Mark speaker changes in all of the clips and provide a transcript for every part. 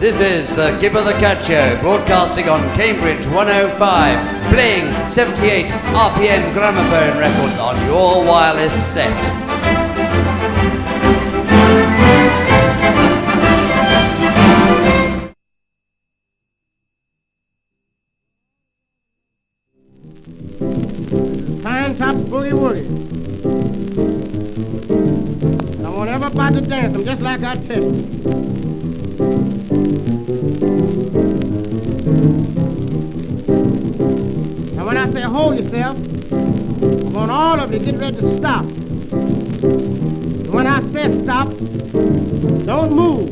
Speaker 1: This is the Kip of the Cat Show, broadcasting on Cambridge 105, playing 78 RPM gramophone records on your wireless set.
Speaker 2: Pine Top Boogie Woogie. I want everybody to dance them just like I tell you. And when I say hold yourself, I want all of you to get ready to stop. And when I say stop, don't move.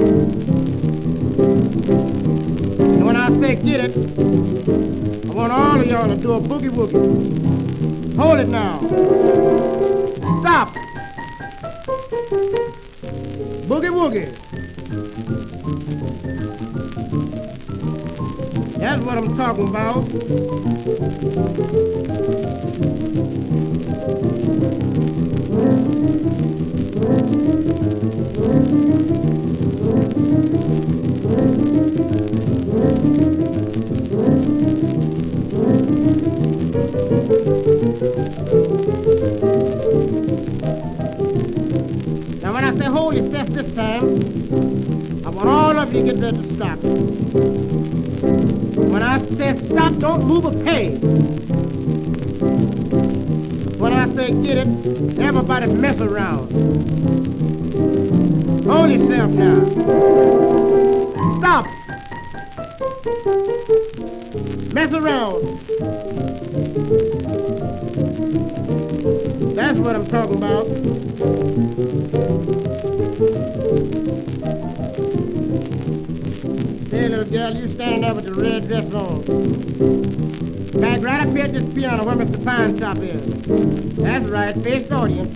Speaker 2: And when I say get it, I want all of y'all to do a boogie woogie. Hold it now. Stop. Boogie woogie. That's what I'm talking about. Now when I say hold your steps this time, I want all of you to get ready to stop. When I say stop, don't move a peg. When I say get it, everybody mess around. Hold yourself now. Stop. Mess around. That's what I'm talking about. Hey, little girl, you stand there with the red dress on. Back right up here at this piano where Mr. Pine Top is. That's right, face the audience.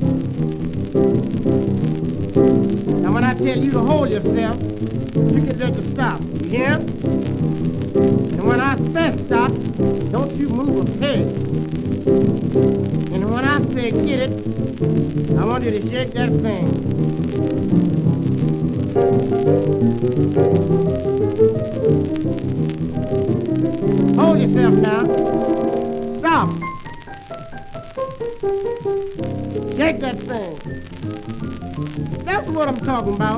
Speaker 2: Now when I tell you to hold yourself, you get ready to stop. You hear? And when I say stop, don't you move a peg. And when I say get it, I want you to shake that thing. Hold yourself now. Stop. Shake that thing. That's what I'm talking about.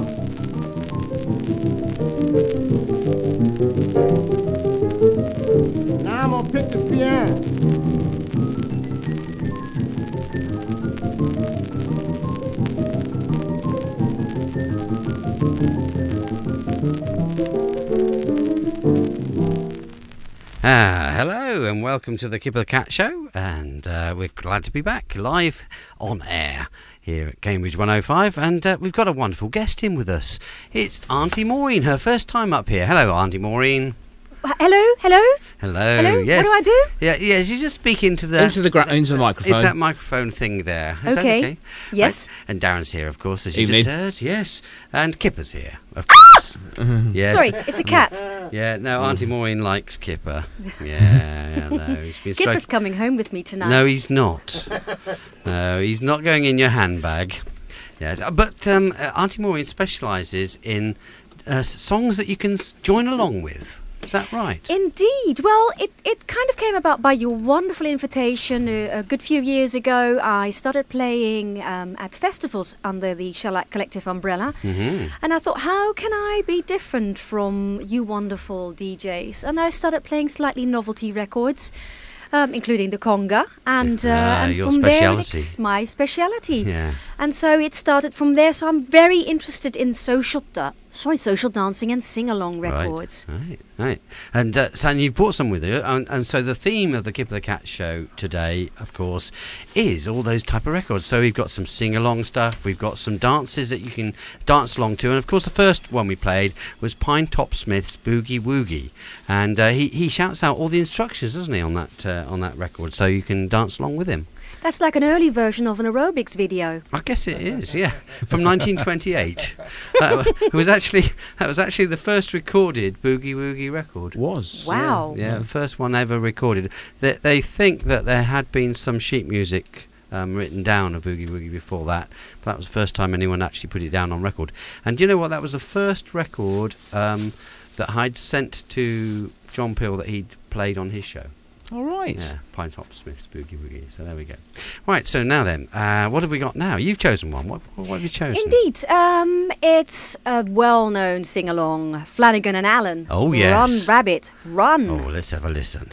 Speaker 2: Now I'm gonna pick the piano.
Speaker 1: Hello and welcome to the Kip of the Cat Show, and we're glad to be back live on air here at Cambridge 105, and we've got a wonderful guest in with us. It's Auntie Maureen, her first time up here. Hello, Auntie Maureen.
Speaker 3: Hello.
Speaker 1: Hello. Yes.
Speaker 3: What do I do?
Speaker 1: Yeah. You just speak into the
Speaker 4: into the microphone.
Speaker 1: Into that microphone thing there. Is that okay?
Speaker 3: Yes.
Speaker 1: Right. And Darren's here, of course, as
Speaker 4: Evening.
Speaker 1: you just heard. Yes. And Kipper's here, of course. Yes.
Speaker 3: Sorry, it's a cat.
Speaker 1: Yeah. No, Auntie Maureen likes Kipper. Yeah. No, he's been
Speaker 3: Kipper's coming home with me tonight.
Speaker 1: No, he's not. No, he's not going in your handbag. Yes, but Auntie Maureen specialises in songs that you can join along with. Is that right?
Speaker 3: Indeed. Well, it kind of came about by your wonderful invitation a good few years ago. I started playing at festivals under the Shellac Collective umbrella.
Speaker 1: Mm-hmm.
Speaker 3: And I thought, how can I be different from you wonderful DJs? And I started playing slightly novelty records, including the conga. And
Speaker 1: your
Speaker 3: from
Speaker 1: speciality.
Speaker 3: there, it's my speciality.
Speaker 1: Yeah.
Speaker 3: And so it started from there. So I'm very interested in social dancing and sing-along records.
Speaker 1: Right. And San, you've brought some with you, and so the theme of the Kip of the Cat Show today, of course, is all those type of records. So we've got some sing-along stuff, we've got some dances that you can dance along to, and of course the first one we played was Pine Top Smith's Boogie Woogie, and he shouts out all the instructions, doesn't he, on that record, so you can dance along with him.
Speaker 3: That's like an early version of an aerobics video.
Speaker 1: I guess it is, yeah, from 1928. That was actually the first recorded Boogie Woogie record.
Speaker 3: Wow.
Speaker 1: Yeah, the first one ever recorded. They think that there had been some sheet music written down of Boogie Woogie before that, but that was the first time anyone actually put it down on record. And do you know what? That was the first record that I'd sent to John Peel that he'd played on his show.
Speaker 4: All right.
Speaker 1: Yeah, Pine Top Smith Spooky Boogie. So there we go. Right, so now then, what have we got now? You've chosen one. What have you chosen?
Speaker 3: Indeed. It's a well-known sing-along, Flanagan and Allen.
Speaker 1: Oh, yes.
Speaker 3: Run, Rabbit, Run.
Speaker 1: Oh, let's have a listen.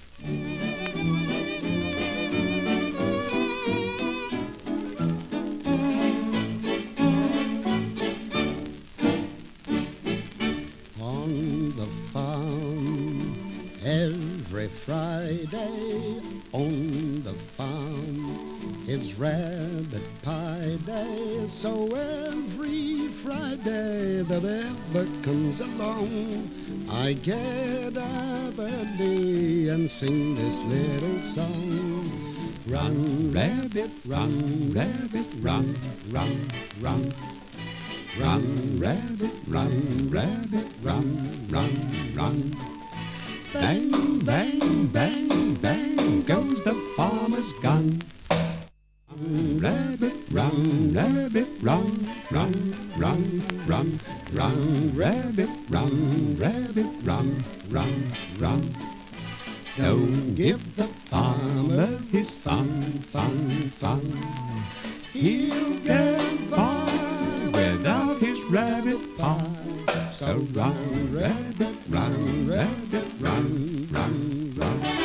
Speaker 5: On the farm, every Friday on the farm is rabbit pie day. So every Friday that ever comes along, I get up early and sing this little song. Run, rabbit, run, rabbit, run, run, run. Run, rabbit, run, rabbit, run, run, run. Bang, bang, bang, bang goes the farmer's gun. Run, rabbit, run, rabbit, run, run, run, run. Run, rabbit, run, rabbit, run, run, run. Don't give the farmer his fun, fun, fun. He'll get by without his rabbit pie. So run, rabbit, run, rabbit, run, run, run.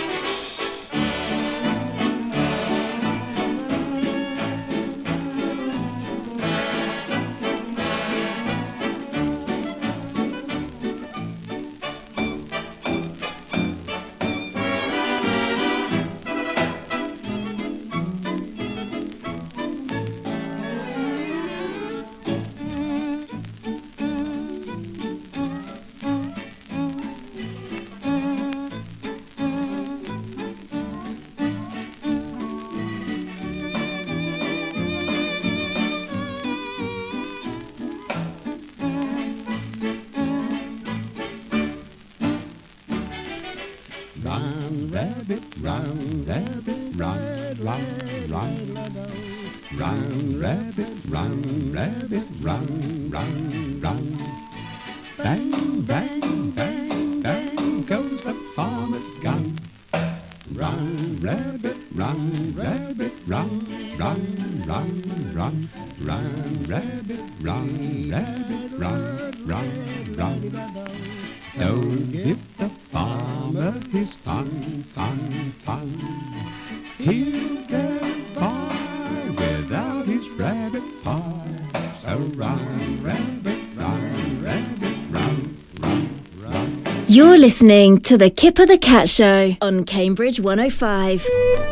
Speaker 5: Run, rabbit, run, rabbit, run, run, run. Run, rabbit, run, rabbit, run, run, run. Bang, bang, bang, bang goes the farmer's gun. Run, rabbit, run, rabbit, run, run, run, run. Run, rabbit, run, rabbit, run, run, run. Don't give the farmer his fun, fun, fun. He'll get by without his rabbit pie. So run, rabbit, run, rabbit, run, run, run.
Speaker 6: You're listening to the Kipper the Cat Show on Cambridge 105.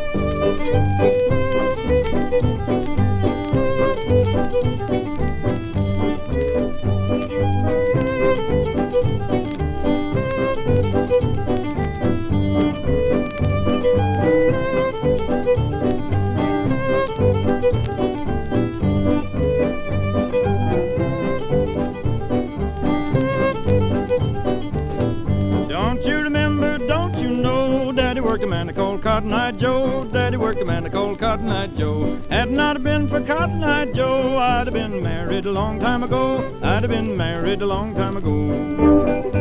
Speaker 7: Worked a man they called Cotton Eye Joe. Daddy worked a man they called Cotton Eye Joe. Had it not been for Cotton Eye Joe, I'd have been married a long time ago. I'd have been married a long time ago.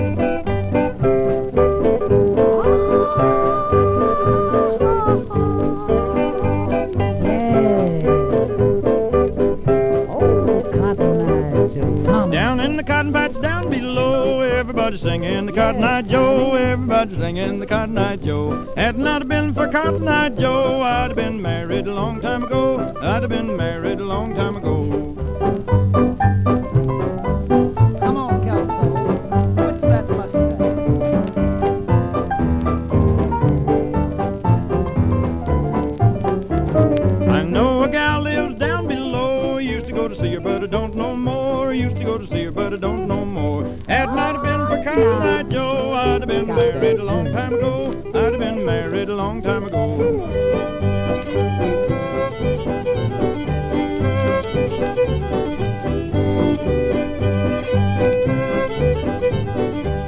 Speaker 7: Down in the cotton patch down below, everybody singing the Cotton Eye Joe. Everybody singing the Cotton Eye Joe. Had it not been for Cotton Eye Joe, I'd have been married a long time ago. I'd have been married a long time ago.
Speaker 2: Come on, Kelso. What's that mustache?
Speaker 7: I know a gal lives down below. Used to go to see her, but I don't know more. Used to go to see her, but I don't know more. Had it not been for Cotton Eye Joe, I'd have been married a long time ago. I'd have been married a long time ago.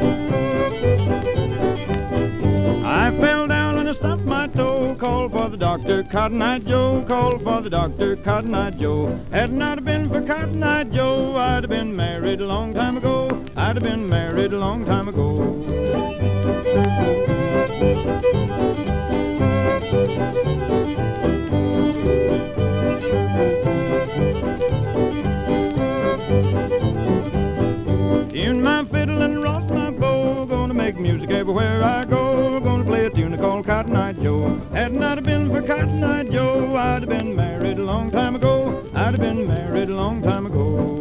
Speaker 7: I fell down and I stubbed my toe. Called for the doctor. doctor, Cotton Eye Joe. Call for the doctor, Cotton Eye Joe. Had it not been for Cotton Eye Joe, I'd have been married a long time ago. I'd have been married a long time ago. Tune my fiddle and rock my bow, gonna make music everywhere I go. Gonna play a tune called Cotton Eye Joe. Had it not been for Cotton Eye Joe, I'd have been married a long time ago. I'd have been married a long time ago.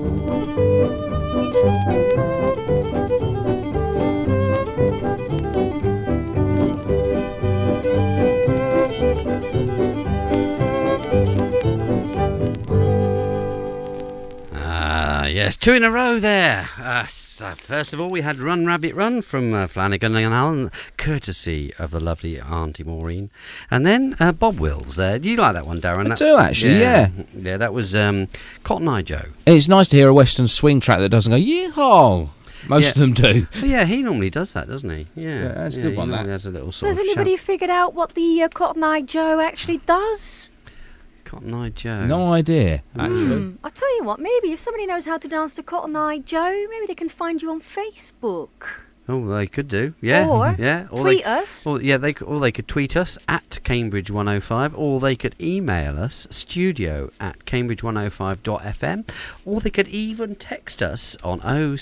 Speaker 1: Yes, 2 in a row there. So first of all, we had Run Rabbit Run from Flanagan and Allen, courtesy of the lovely Auntie Maureen. And then Bob Wills there. Do you like that one, Darren?
Speaker 4: I do, actually, yeah.
Speaker 1: Yeah, that was Cotton Eye Joe.
Speaker 4: It's nice to hear a Western swing track that doesn't go, yeehaw. Most of them do.
Speaker 1: Well, yeah, he normally does that, doesn't he? Yeah,
Speaker 4: that's a good one, that.
Speaker 1: Has a little sort
Speaker 3: Has
Speaker 1: of
Speaker 3: anybody figured out what the Cotton Eye Joe actually does?
Speaker 1: Cotton Eye Joe.
Speaker 4: No idea, actually.
Speaker 3: I'll tell you what, maybe if somebody knows how to dance to Cotton Eye Joe, maybe they can find you on Facebook.
Speaker 1: Oh, they could do, yeah.
Speaker 3: Or
Speaker 1: yeah.
Speaker 3: tweet us.
Speaker 1: Or they could tweet us at Cambridge 105, or they could email us studio@cambridge105.fm, or they could even text us on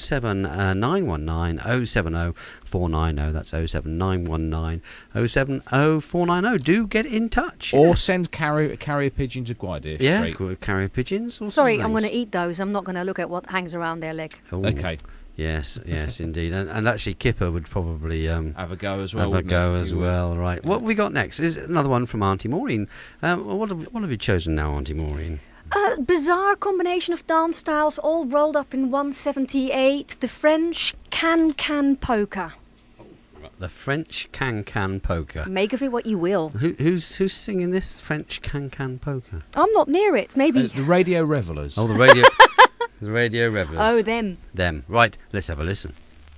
Speaker 1: 07919 070 490. That's 07919 070 490. Do get in touch.
Speaker 4: Or
Speaker 1: yes.
Speaker 4: send carrier pigeon to Gwydir
Speaker 1: Yeah,
Speaker 4: Street.
Speaker 1: carrier pigeons.
Speaker 3: Sorry, I'm going to eat those. I'm not going to look at what hangs around their leg.
Speaker 1: Ooh.
Speaker 4: Okay.
Speaker 1: Yes, indeed. And actually, Kipper would probably
Speaker 4: have a go as well.
Speaker 1: Right. What have we got next? Is another one from Auntie Maureen. What have you chosen now, Auntie Maureen?
Speaker 3: Bizarre combination of dance styles all rolled up in 178. The French can polka.
Speaker 1: The French can polka.
Speaker 3: Make of it what you will.
Speaker 1: Who's singing this French can polka?
Speaker 3: I'm not near it. Maybe
Speaker 4: the Radio Revelers.
Speaker 1: Oh, the radio. The Radio Revelers.
Speaker 3: Oh, them.
Speaker 1: Right, let's have a listen.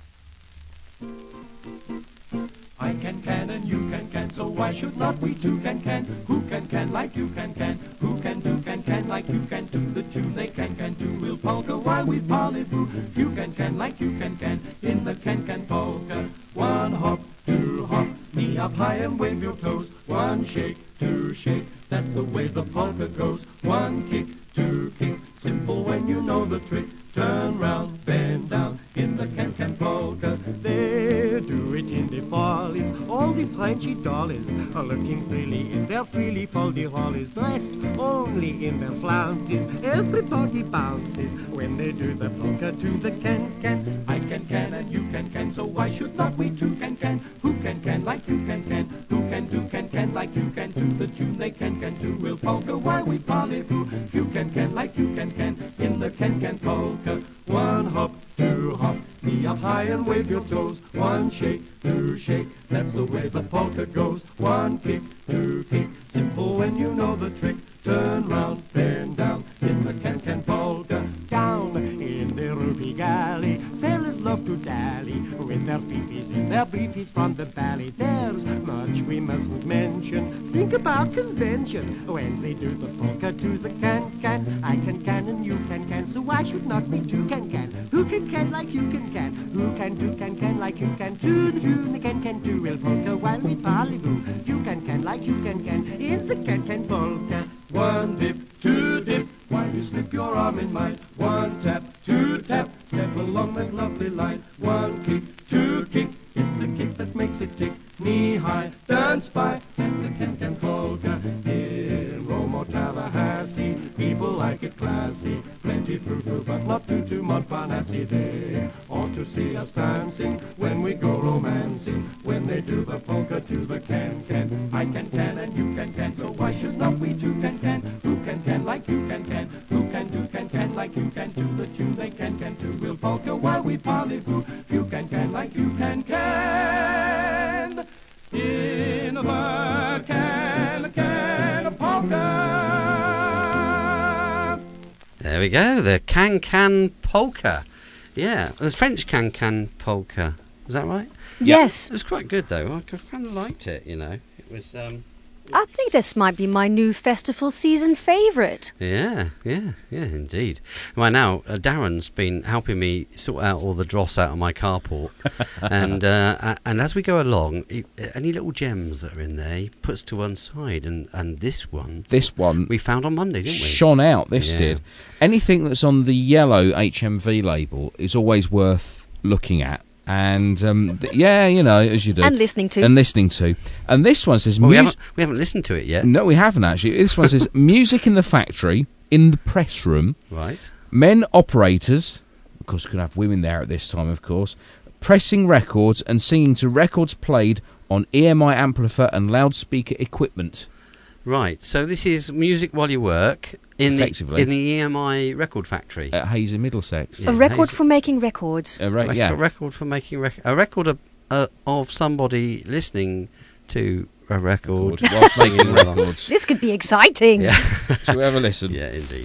Speaker 8: I can and you can, so why should not we too can? Who can like you can? Who can do can like you can? To the tune they can too. We'll polka while we parley-vous. You can like you can, in the can polka. One hop, two hop, knee up high and wave your toes. One shake, two shake, that's the way the polka goes. One kick, two kick, simple when you know the trick. Turn round, bend down, in the can polka.
Speaker 2: They do it in the follies. All the Frenchy dollies are looking freely in their freely foldy hollies, dressed only in their flounces. Everybody bounces when they do the polka to the can.
Speaker 8: I can and you can, so why should not we too can? Who can like you can? Who can do can like you can? To the tune they can too. We'll polka while we parley-vous. You can like you can, in the can polka. One hop, two hop, knee up high and wave your toes. One shake, two shake, that's the way the polka goes. One kick, two kick, simple when you know the trick. Turn round, bend down, in the can polka.
Speaker 2: Down in the ruby galley, fellas love to dally with their fifis in their briefies from the valley. There's much we mustn't mention. Think about convention when they do the polka to the can. I can and you can, so why should not we too can? Who can like you can? Who can do can like you can? To the tune the can too. We'll polka while we parley-vous. You can like you can, in the can polka.
Speaker 8: One dip, two dip, while you slip your arm in mine. One tap, two tap, step along that lovely line. One kick, two kick, it's the kick that makes it tick. Knee high, dance by, that's the can polka. In Rome or Tallahassee, people like it classy. Plenty frou-frou, but not too Montparnasse. They ought to see us dancing when we go romancing. When they do the polka to the can. I can and you can, so why should not we too can? Who can like you can? Who can do can like you can? To the tune they can too. We'll polka while we parley-vous. You can like you can. In the can polka.
Speaker 1: There we go, the can polka. Yeah, the French can polka. Is that right?
Speaker 3: Yes.
Speaker 1: It was quite good though. I kind of liked it, you know. It was
Speaker 3: I think this might be my new festival season favourite.
Speaker 1: Yeah, indeed. Well, now Darren's been helping me sort out all the dross out of my carport, and as we go along, any little gems that are in there, he puts to one side, and this one we found on Monday, didn't we?
Speaker 4: Shone out. This did. Anything that's on the yellow HMV label is always worth looking at. And as you do,
Speaker 3: and listening to,
Speaker 4: and this one says,
Speaker 1: well, we haven't listened to it yet.
Speaker 4: No, we haven't actually. This one says, music in the factory, in the press room,
Speaker 1: right?
Speaker 4: Men operators, of course, we could have women there at this time, of course, pressing records and singing to records played on EMI amplifier and loudspeaker equipment.
Speaker 1: Right, so this is music while you work in the EMI record factory
Speaker 4: at Hayes in Middlesex.
Speaker 3: Yeah, a record for making records.
Speaker 1: A record for making a record of somebody listening to a record
Speaker 4: whilst making records.
Speaker 3: This could be exciting.
Speaker 1: Yeah.
Speaker 4: Shall we have a listen?
Speaker 1: Yeah, indeed.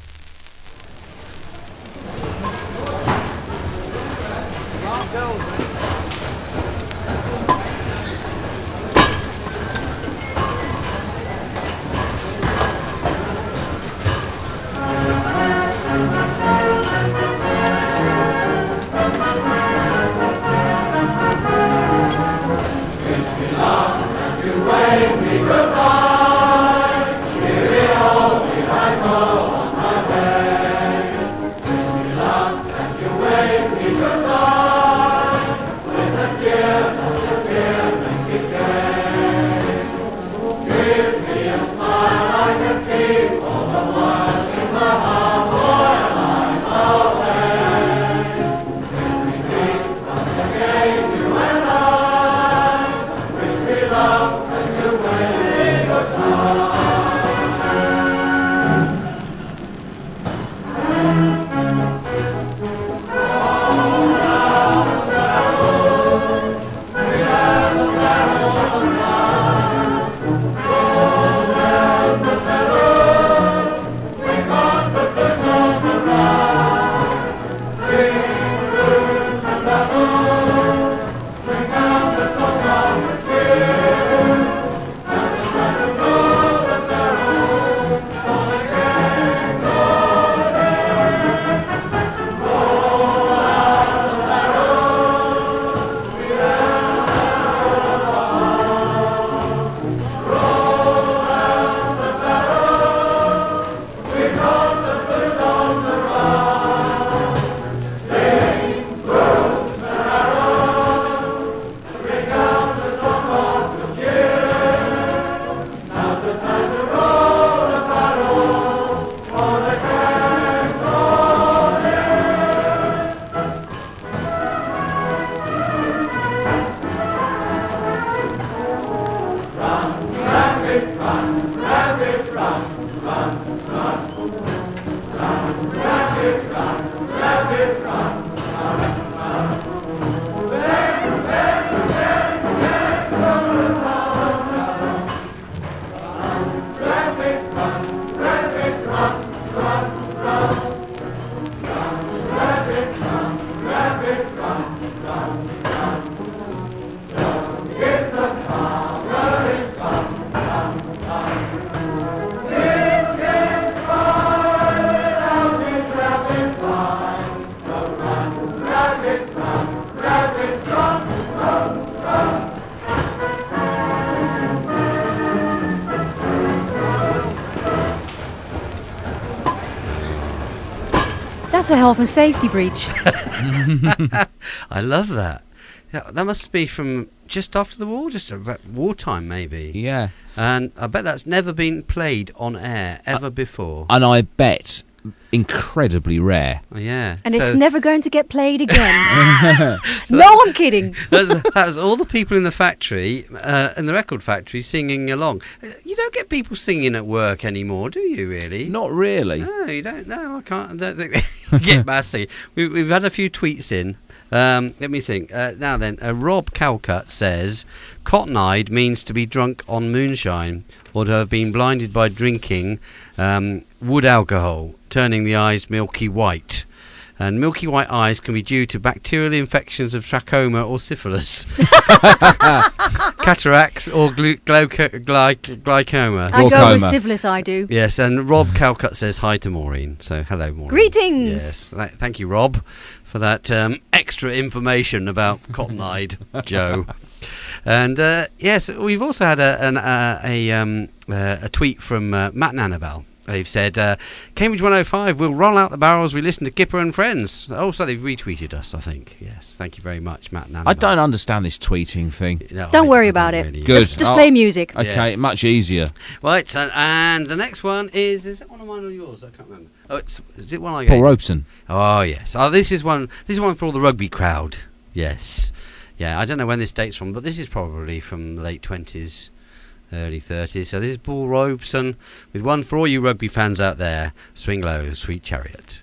Speaker 3: That's a health and safety breach.
Speaker 1: I love that. Yeah, that must be from just after the war, just wartime maybe.
Speaker 4: Yeah.
Speaker 1: And I bet that's never been played on air ever before.
Speaker 4: And I bet incredibly rare.
Speaker 1: Oh, yeah.
Speaker 3: And it's never going to get played again. No, I'm kidding.
Speaker 1: That was all the people in the factory, in the record factory, singing along. You don't get people singing at work anymore, do you, really?
Speaker 4: Not really.
Speaker 1: No, you don't. No, I don't think they get massy. We've had a few tweets in. Let me think. Now then, Rob Calcutt says, cotton-eyed means to be drunk on moonshine or to have been blinded by drinking wood alcohol, turning the eyes milky white. And milky white eyes can be due to bacterial infections of trachoma or syphilis, cataracts or glaucoma.
Speaker 3: I go with
Speaker 4: Glaucoma.
Speaker 3: syphilis, I do.
Speaker 1: Yes, and Rob Calcutt says hi to Maureen. So hello, Maureen.
Speaker 3: Greetings.
Speaker 1: Yes, thank you, Rob, for that extra information about Cotton-eyed Joe. And yes, we've also had a tweet from Matt Nanabal. They've said, Cambridge 105 will roll out the barrels we listen to Kipper and Friends. Oh, so they've retweeted us, I think. Yes, thank you very much, Matt Nanabal.
Speaker 4: I don't understand this tweeting thing.
Speaker 1: No,
Speaker 3: Don't worry
Speaker 1: I
Speaker 3: about
Speaker 1: don't
Speaker 3: it.
Speaker 1: really.
Speaker 4: Good.
Speaker 3: Just play music.
Speaker 4: Okay,
Speaker 1: Yes.
Speaker 4: much easier.
Speaker 1: Right, and the next one is it one of mine or yours? I can't remember. Oh, is it one I
Speaker 4: Paul
Speaker 1: gave?
Speaker 4: Robeson.
Speaker 1: Oh, yes. Oh, this is one for all the rugby crowd. Yes. Yeah, I don't know when this date's from, but this is probably from the late 20s, early 30s. So this is Paul Robeson with one for all you rugby fans out there. Swing Low, Sweet Chariot.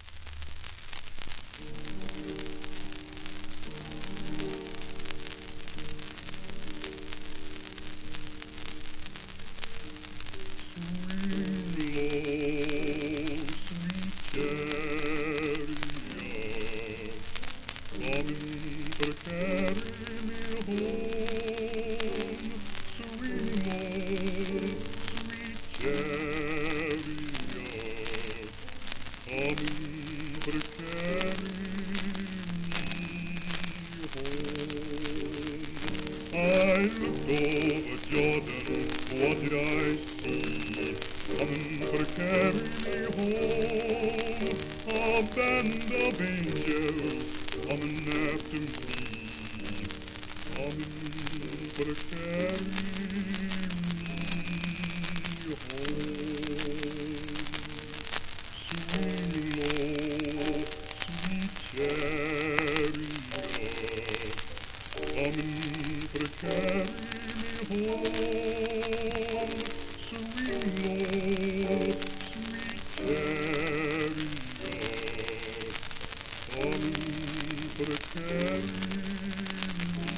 Speaker 5: I looked over Jordan, what did I see? Coming for to carry me home, a band of angels coming after me, coming for to carry me home. Swing low, sweet chariot, coming for to carry me home. Swing low, sweet chariot, coming for to carry me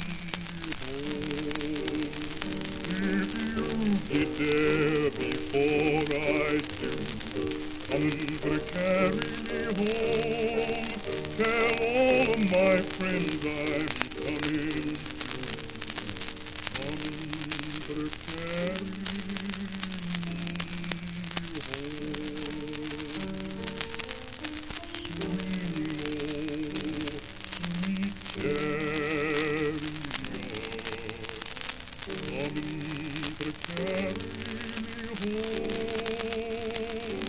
Speaker 5: home. If you get there before I do, coming for to carry me home, tell all of my friends I'm coming through, coming for to carry me home. Swing low, sweet chariot, coming for to carry me home.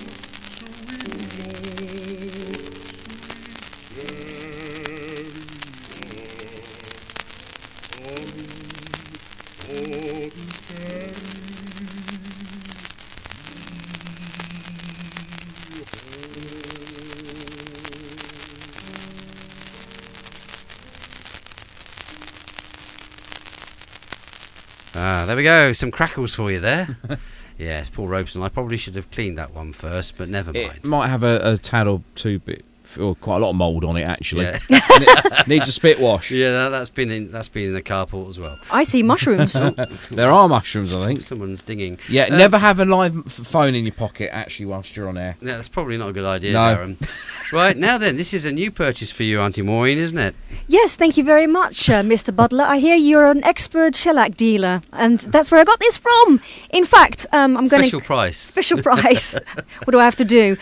Speaker 1: There we go. Some crackles for you there. Yes, Paul Robeson. I probably should have cleaned that one first, but never mind.
Speaker 4: It might have a tad or two bit, or quite a lot of mould on it actually.
Speaker 1: Yeah.
Speaker 4: Needs a spit wash.
Speaker 1: Yeah, that's been in the carport as well.
Speaker 3: I see mushrooms.
Speaker 4: There are mushrooms, I think.
Speaker 1: Someone's dinging.
Speaker 4: Yeah, never have a live phone in your pocket actually whilst you're on air.
Speaker 1: Yeah, that's probably not a good idea,
Speaker 4: No.
Speaker 1: Darren. Right, now then, this is a new purchase for you, Auntie Maureen, isn't it?
Speaker 3: Yes, thank you very much, Mr. Butler. I hear you're an expert shellac dealer, and that's where I got this from. In fact, I'm going to...
Speaker 1: Special price.
Speaker 3: Special price. What do I have to do?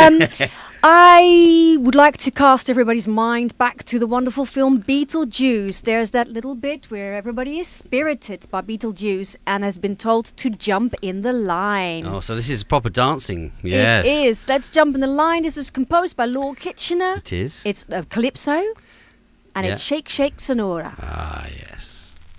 Speaker 3: I would like to cast everybody's mind back to the wonderful film Beetlejuice. There's that little bit where everybody is spirited by Beetlejuice and has been told to jump in the line.
Speaker 1: Oh, so this is proper dancing. Yes.
Speaker 3: It is. Let's jump in the line. This is composed by Lord Kitchener.
Speaker 1: It is.
Speaker 3: It's Calypso, and
Speaker 1: Yeah.
Speaker 3: it's Shake Shake Sonora.
Speaker 1: Ah, yes.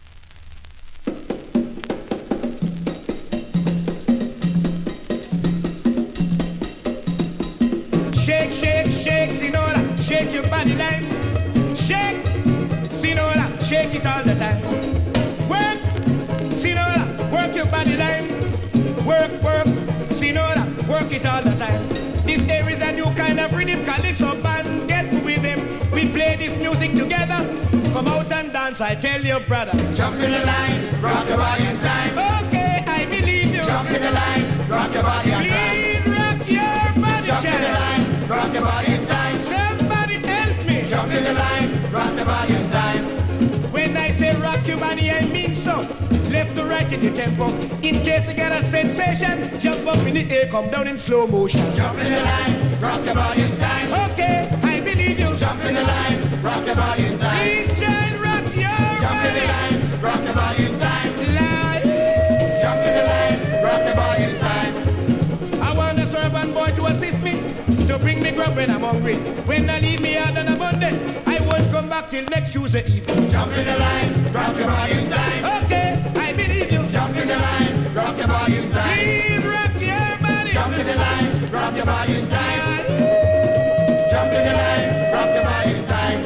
Speaker 2: Shake, shake, shake, Sinora, shake your body line. Shake, Sinora, shake it all the time. Work, Sinora, work your body line. Work, work, Sinora, work it all the time. This there is a new kind of rhythm, calypso band. Get with them, we play this music together. Come out and dance, I tell you, brother.
Speaker 8: Jump in the line, rock your body in time.
Speaker 2: Okay, I believe you.
Speaker 8: Jump in the line, rock your body in time.
Speaker 2: Please rock your body,
Speaker 8: Jump in the
Speaker 2: child.
Speaker 8: line, rock your body in time.
Speaker 2: Some right in your tempo. In case you get a sensation, jump up in the air, come down in slow motion.
Speaker 8: Jump in the line, rock your body in time.
Speaker 2: Okay, I believe you.
Speaker 8: Jump in the line, rock your body in time.
Speaker 2: Please try and rock your
Speaker 8: Jump in the
Speaker 2: body.
Speaker 8: line, rock your body in time.
Speaker 2: Line.
Speaker 8: Jump in the line, rock your body in time.
Speaker 2: I want a servant boy to assist me, to bring me grub when I'm hungry. When I leave me out on a Monday, I won't come back till next Tuesday evening.
Speaker 8: Jump in the line, rock your body in time.
Speaker 2: Okay, I believe you.
Speaker 8: Jump in the line, rock your body in time.
Speaker 2: Please rock your body.
Speaker 8: Jump in the line, rock your body in time. Jump in the line, rock your body in time.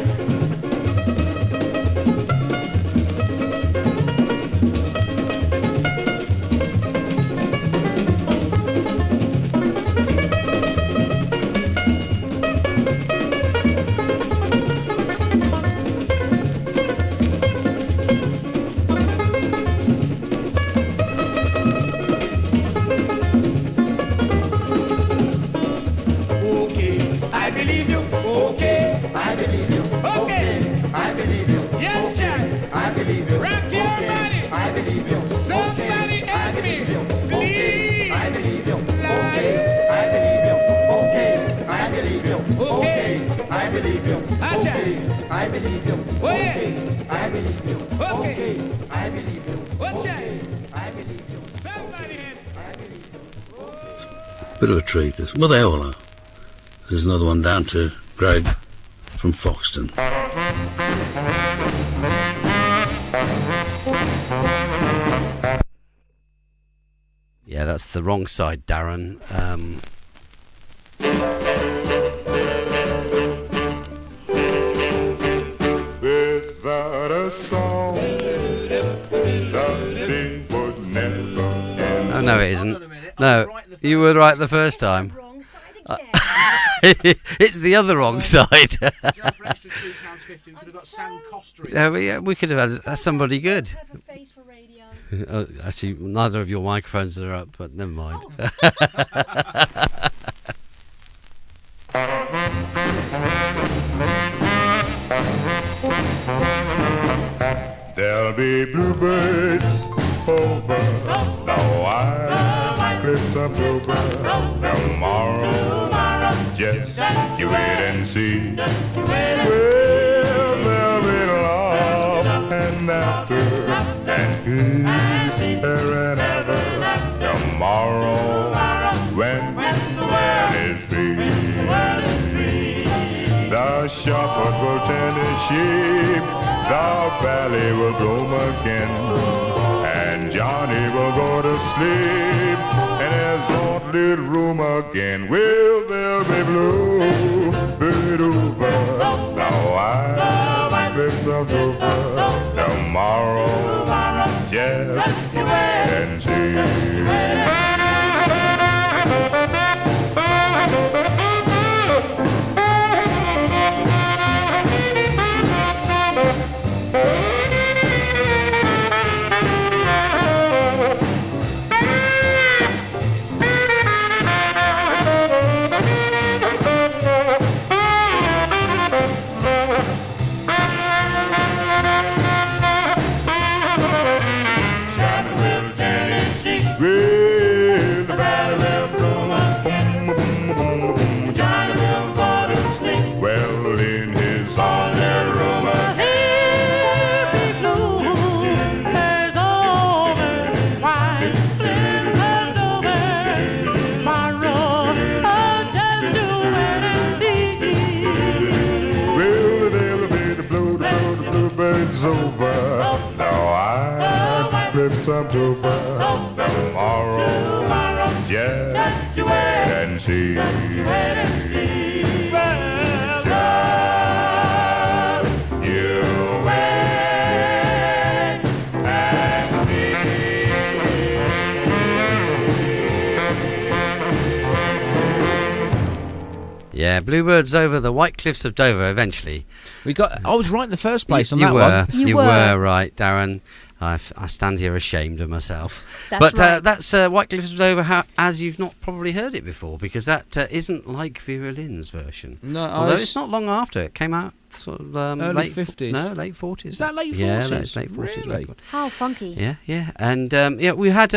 Speaker 2: Okay, I believe you. Okay,
Speaker 8: I believe you.
Speaker 2: Okay.
Speaker 8: I believe you.
Speaker 2: Yes,
Speaker 8: Okay,
Speaker 2: sir.
Speaker 8: I believe you.
Speaker 2: Rock your
Speaker 8: Okay,
Speaker 2: body.
Speaker 8: I believe you.
Speaker 2: Somebody
Speaker 8: Okay, I
Speaker 2: help me.
Speaker 8: believe you.
Speaker 2: Please.
Speaker 8: Okay, I believe you. Okay, I believe you. Okay, I believe you. Okay, I believe you.
Speaker 2: Acha.
Speaker 8: Okay, I believe you.
Speaker 2: Oh, yeah.
Speaker 8: Okay, I believe you.
Speaker 2: Okay.
Speaker 8: Okay, I believe you.
Speaker 2: What's
Speaker 8: Okay,
Speaker 2: that?
Speaker 8: I believe you.
Speaker 2: Somebody help.
Speaker 8: I believe you.
Speaker 9: Bit of a treat. This. Well, they all are. There's another one down to Greg from Foxton.
Speaker 1: Yeah, that's the wrong side, Darren.
Speaker 5: Without a song, nothing would never end.
Speaker 1: Oh, no, it isn't. No, you were right the first time.
Speaker 3: Wrong side again.
Speaker 1: It's the other wrong side.
Speaker 4: Joe, for extra £2.50, we could have got Sam Coster in.
Speaker 1: We could have had somebody good.
Speaker 3: Have a face for radio.
Speaker 1: Actually, neither of your microphones are up, but never mind.
Speaker 5: There'll be bluebirds over the white cliffs of Dover tomorrow. Just you wait and see. Well, there'll be love and laughter and peace there and ever tomorrow when the world is free. The shepherd will tend his sheep, the valley will bloom again, and Johnny will go to sleep in his own little room again. Will there be blue bird over the white cliffs of Dover tomorrow? Just you wait and see. Well, the valley will bloom again. Johnny will go to sleep. Well, in his own little room again.
Speaker 2: There's over white cliffs of Dover tomorrow. Oh, just do it and see.
Speaker 5: Well, there'll be the bluebirds over the white cliffs of Dover tomorrow. Just you wait and see. Just you wait and see.
Speaker 1: Yeah, bluebirds over the white cliffs of Dover. Eventually,
Speaker 4: I was right in the first place on
Speaker 1: you
Speaker 4: that
Speaker 1: were.
Speaker 4: one.
Speaker 3: You
Speaker 1: You
Speaker 3: were.
Speaker 1: were right, Darren. I stand here ashamed of myself.
Speaker 3: That's
Speaker 1: but
Speaker 3: right.
Speaker 1: that's White Cliffs of Dover, as you've not probably heard it before, because that isn't like Vera Lynn's version.
Speaker 4: No,
Speaker 1: although it's not long after it came out. Sort of
Speaker 4: early
Speaker 1: late
Speaker 4: 50s.
Speaker 1: No, late 40s.
Speaker 4: Is that late 40s?
Speaker 1: Yeah, that's late 40s
Speaker 4: Really?
Speaker 1: record.
Speaker 3: How funky.
Speaker 1: Yeah, and we had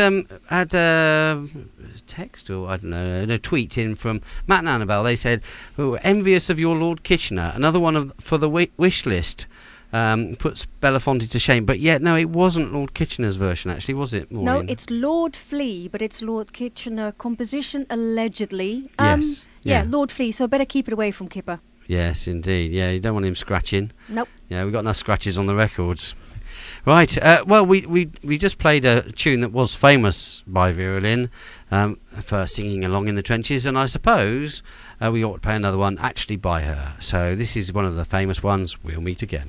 Speaker 1: text or I don't know, a tweet in from Matt and Annabelle. They said, "Oh, envious of your Lord Kitchener." Another one for the wish list. Puts Belafonte to shame, but yet no, it wasn't Lord Kitchener's version. Actually, was it? Maureen?
Speaker 3: No, it's Lord Flea, but it's Lord Kitchener composition allegedly.
Speaker 1: Yes.
Speaker 3: Yeah, Lord Flea. So better keep it away from Kipper.
Speaker 1: Yes, indeed. Yeah, you don't want him scratching.
Speaker 3: Nope.
Speaker 1: Yeah, we've got enough scratches on the records. Right. Well, we just played a tune that was famous by Vera Lynn for singing along in the trenches, and I suppose we ought to play another one actually by her. So this is one of the famous ones. We'll meet again.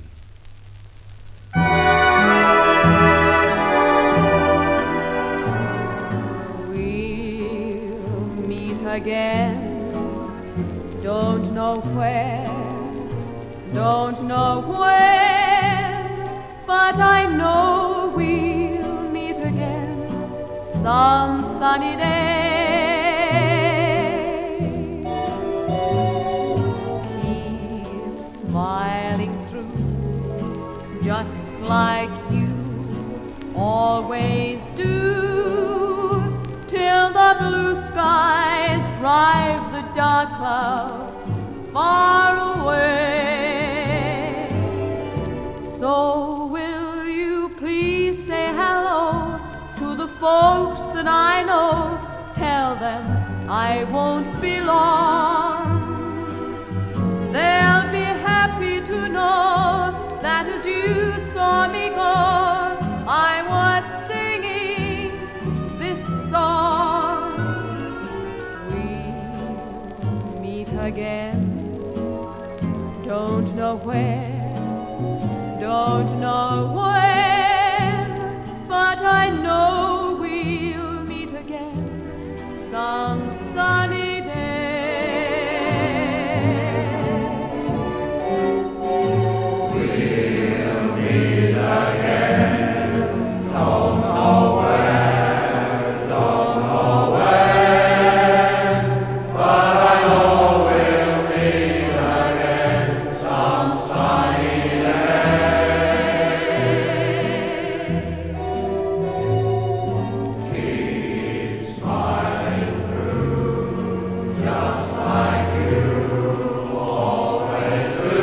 Speaker 10: We'll meet again. Don't know where, don't know when, but I know we'll meet again some sunny day. Keep smiling through, just like you always do, till the blue skies drive the dark clouds far away. So will you please say hello to the folks that I know? Tell them I won't be long. They'll be happy to know that as you saw me go, I was singing this song. We'll meet again. Don't know where, don't know when, but I know we'll meet again some sunny day. We'll meet again, don't know where, don't know when, but I know we'll meet again some sunny day. Keep smiling through, just like you always do,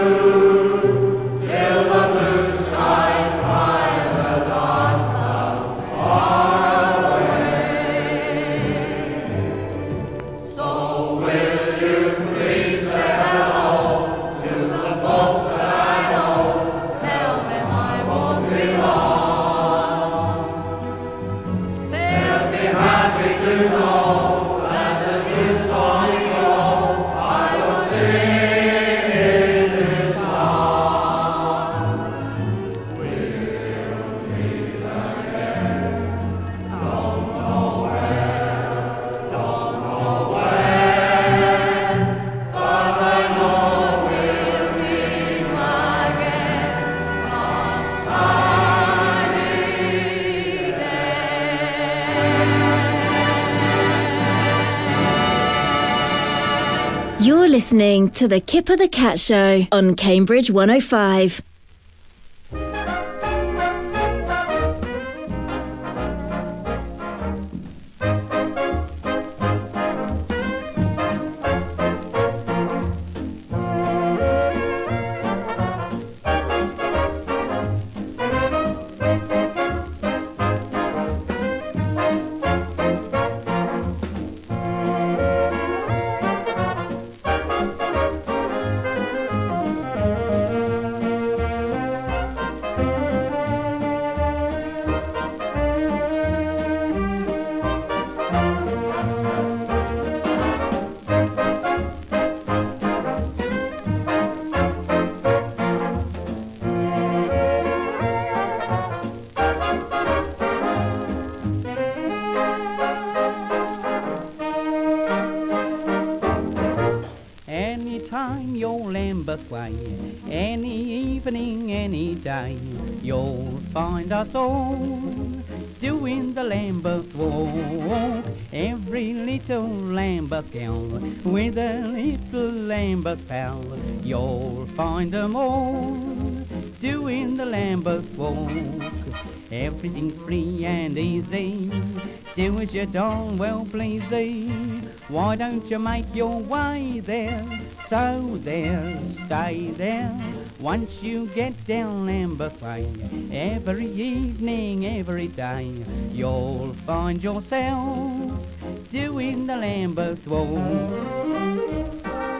Speaker 10: till the blue skies drive the dark clouds far away. So will you please say hello to the folks that I know? Tell them I won't be long. They'll be happy to know that as you saw me go, I was singing this song. We'll meet again. Don't know where, don't know when, but I know we'll meet again some sunny day.
Speaker 6: You're listening to the Kipper the Cat Show on Cambridge 105.
Speaker 11: time your Lambeth way. Any evening, any day, you'll find us all doing the Lambeth walk. Every little Lambeth gal with a little Lambeth pal, you'll find them all doing the Lambeth walk. Everything free and easy, do as you darn well please. Why don't you make your way there? So there, stay there. Once you get down Lambeth way, every evening, every day, you'll find yourself doing the Lambeth walk.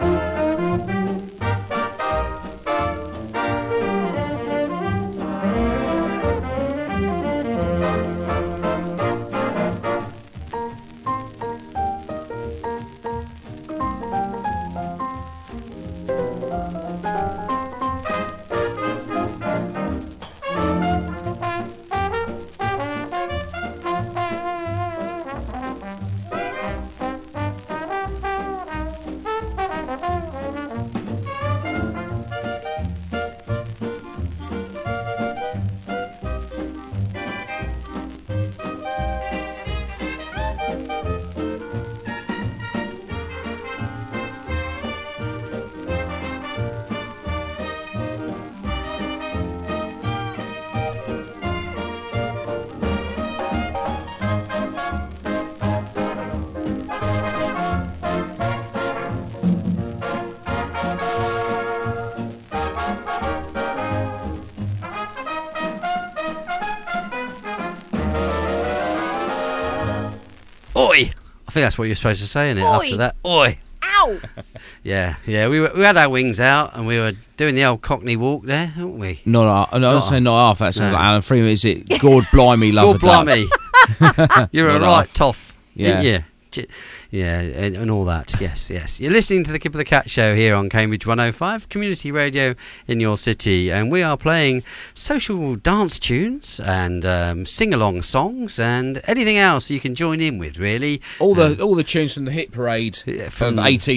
Speaker 1: Oi! I think that's what you're supposed to say, isn't it?
Speaker 3: Oi!
Speaker 1: After that, oi!
Speaker 3: Ow!
Speaker 1: Yeah. We had our wings out and we were doing the old Cockney walk there, weren't we?
Speaker 4: Not half. I was saying not half. That sounds
Speaker 1: No.
Speaker 4: like Alan Freeman. Is it? God blimey, love
Speaker 1: God
Speaker 4: a duck.
Speaker 1: blimey. You're a
Speaker 4: Not
Speaker 1: right
Speaker 4: half.
Speaker 1: toff.
Speaker 4: Yeah.
Speaker 1: Yeah. Yeah, and all that. Yes. You're listening to the Kip of the Cat show here on Cambridge 105, community radio in your city, and we are playing social dance tunes and sing-along songs and anything else you can join in with, really.
Speaker 4: All the tunes from the hit parade from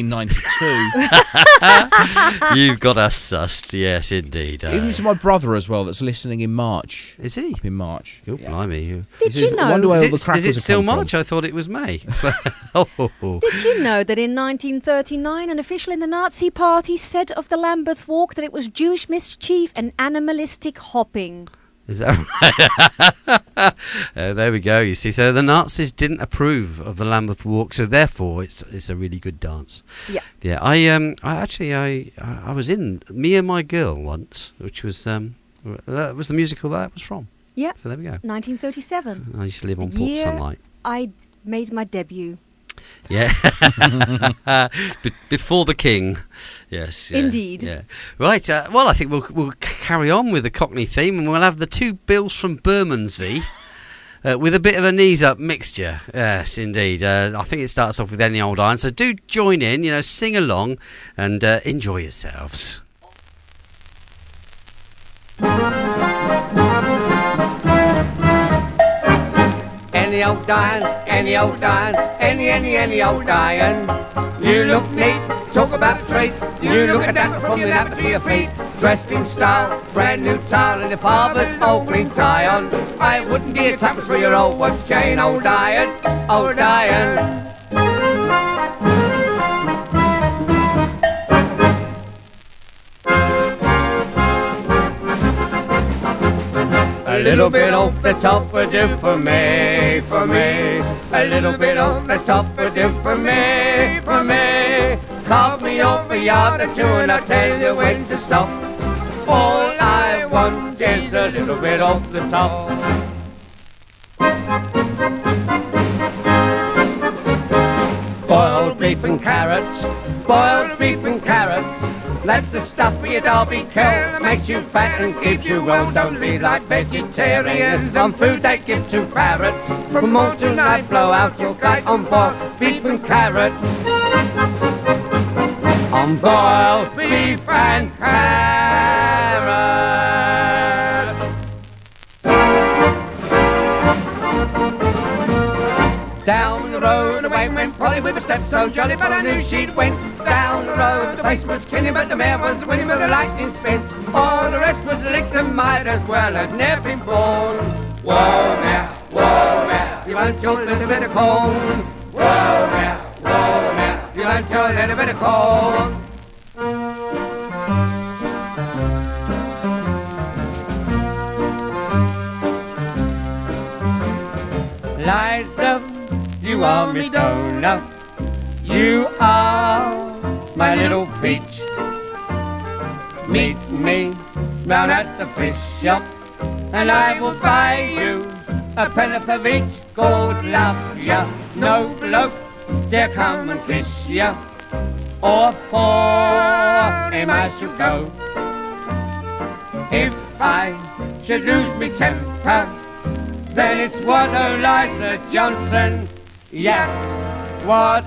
Speaker 4: 1892.
Speaker 1: You've got us sussed, yes, indeed.
Speaker 4: Even to my brother as well, that's listening in March.
Speaker 1: Is he?
Speaker 4: Up in March.
Speaker 1: Oh, blimey.
Speaker 3: Did you
Speaker 4: I wonder
Speaker 3: know?
Speaker 4: where all the
Speaker 1: Is
Speaker 4: crackers
Speaker 1: it
Speaker 4: have
Speaker 1: still
Speaker 4: come from.
Speaker 1: March? I thought it was May.
Speaker 3: Did you know that in 1939 an official in the Nazi Party said of the Lambeth Walk that it was Jewish mischief and animalistic hopping?
Speaker 1: Is that right? There we go. You see, so the Nazis didn't approve of the Lambeth Walk, so therefore it's a really good dance.
Speaker 3: Yeah.
Speaker 1: I was in Me and My Girl once, which was that was the musical that was from.
Speaker 3: Yeah.
Speaker 1: So there we go.
Speaker 3: 1937.
Speaker 1: I used to live on
Speaker 3: The
Speaker 1: Port
Speaker 3: year
Speaker 1: Sunlight.
Speaker 3: I made my debut.
Speaker 1: Yeah. Before the King. Yes. Yeah,
Speaker 3: Indeed.
Speaker 1: Yeah. Right. Well, I think we'll carry on with the Cockney theme, and we'll have the two Bills from Bermondsey. With a bit of a knees-up mixture. Yes, indeed. I think it starts off with Any Old Iron. So do join in, sing along and enjoy yourselves.
Speaker 2: Any old iron, any old iron, any old iron. You look neat, talk about treat. You look at that from your napper to your feet. Dressed in style, brand new towel and your father's old green tie on. I wouldn't give you tuppence for your old watch chain, old iron, old iron. A little bit off the top would do for me, for me. A little bit off the top would do for me, for me. Carve me off a yard or two and I'll tell you when to stop. All I want is a little bit off the top. Boiled beef and carrots, boiled beef and carrots. That's the stuff for your Derby Kill that makes you fat and keeps you well. Don't be like vegetarians on food they give to parrots. From morn to night, blow out your kite on boiled beef and carrots. On boiled beef and carrots. Down the road away went Polly with a step so jolly, but I knew she'd went down the road. The pace was killing, but the mare was winning with a lightning spin. All the rest was licked and might as well have never been born. Whoa, mare, you want your little bit of corn. Whoa, mare, you want your little bit of corn. Liza, you are me donut. You are my little peach. Meet me round at the fish shop, and I will buy you a penny of each. God love ya, no bloke dare come and kiss ya, or for him I shall go. If I should lose me temper, then it's what Eliza Johnson, yes, what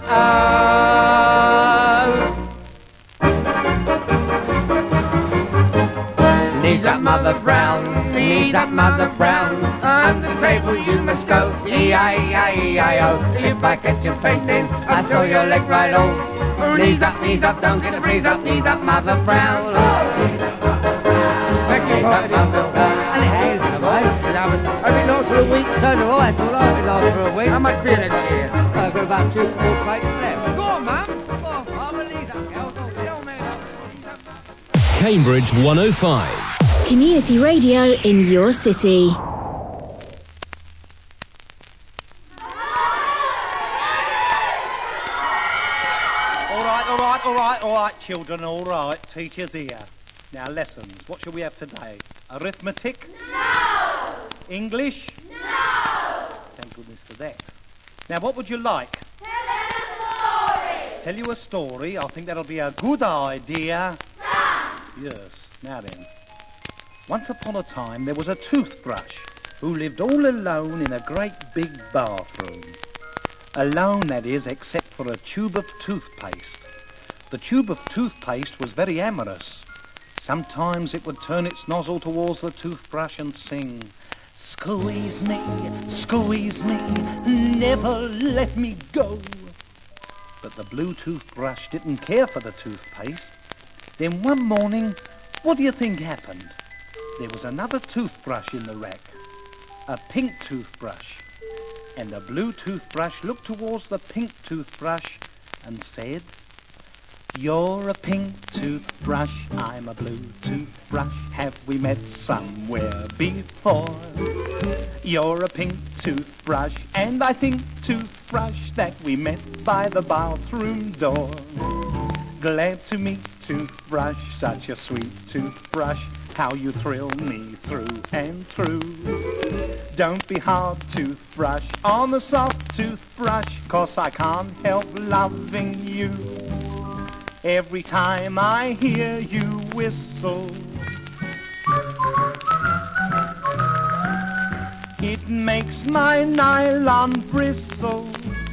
Speaker 2: Knees up, Mother Brown, knees up, Mother Brown, under the table you must go, E-I-E-I-E-I-O. If I catch you fainting, I saw your leg right on. Knees up, don't get the breeze up, knees up, Mother Brown. Knees up, Mother Brown. I've been lost for a week, so do I. I thought I'd been lost for a week. How much beer they got here? I've got about 2 or 4 crates left. Go on, Mum. I'll release that, girls.
Speaker 12: Cambridge 105.
Speaker 6: Community radio in your city.
Speaker 13: All right, children, all right. Teacher's here. Now, lessons. What shall we have today? Arithmetic?
Speaker 10: No!
Speaker 13: English?
Speaker 10: No!
Speaker 13: Thank goodness for that. Now, what would you like?
Speaker 10: Tell us a story!
Speaker 13: Tell you a story? I think that'll be a good idea.
Speaker 10: Son!
Speaker 13: Yes. Now then. Once upon a time, there was a toothbrush who lived all alone in a great big bathroom. Alone, that is, except for a tube of toothpaste. The tube of toothpaste was very amorous. Sometimes it would turn its nozzle towards the toothbrush and sing, squeeze me, never let me go. But the blue toothbrush didn't care for the toothpaste. Then one morning, what do you think happened? There was another toothbrush in the rack, a pink toothbrush. And the blue toothbrush looked towards the pink toothbrush and said, you're a pink toothbrush, I'm a blue toothbrush. Have we met somewhere before? You're a pink toothbrush, and I think, toothbrush, that we met by the bathroom door. Glad to meet toothbrush, such a sweet toothbrush. How you thrill me through and through. Don't be hard, toothbrush, on the soft toothbrush, 'cause I can't help loving you. Every time I hear you whistle, it makes my nylon bristle.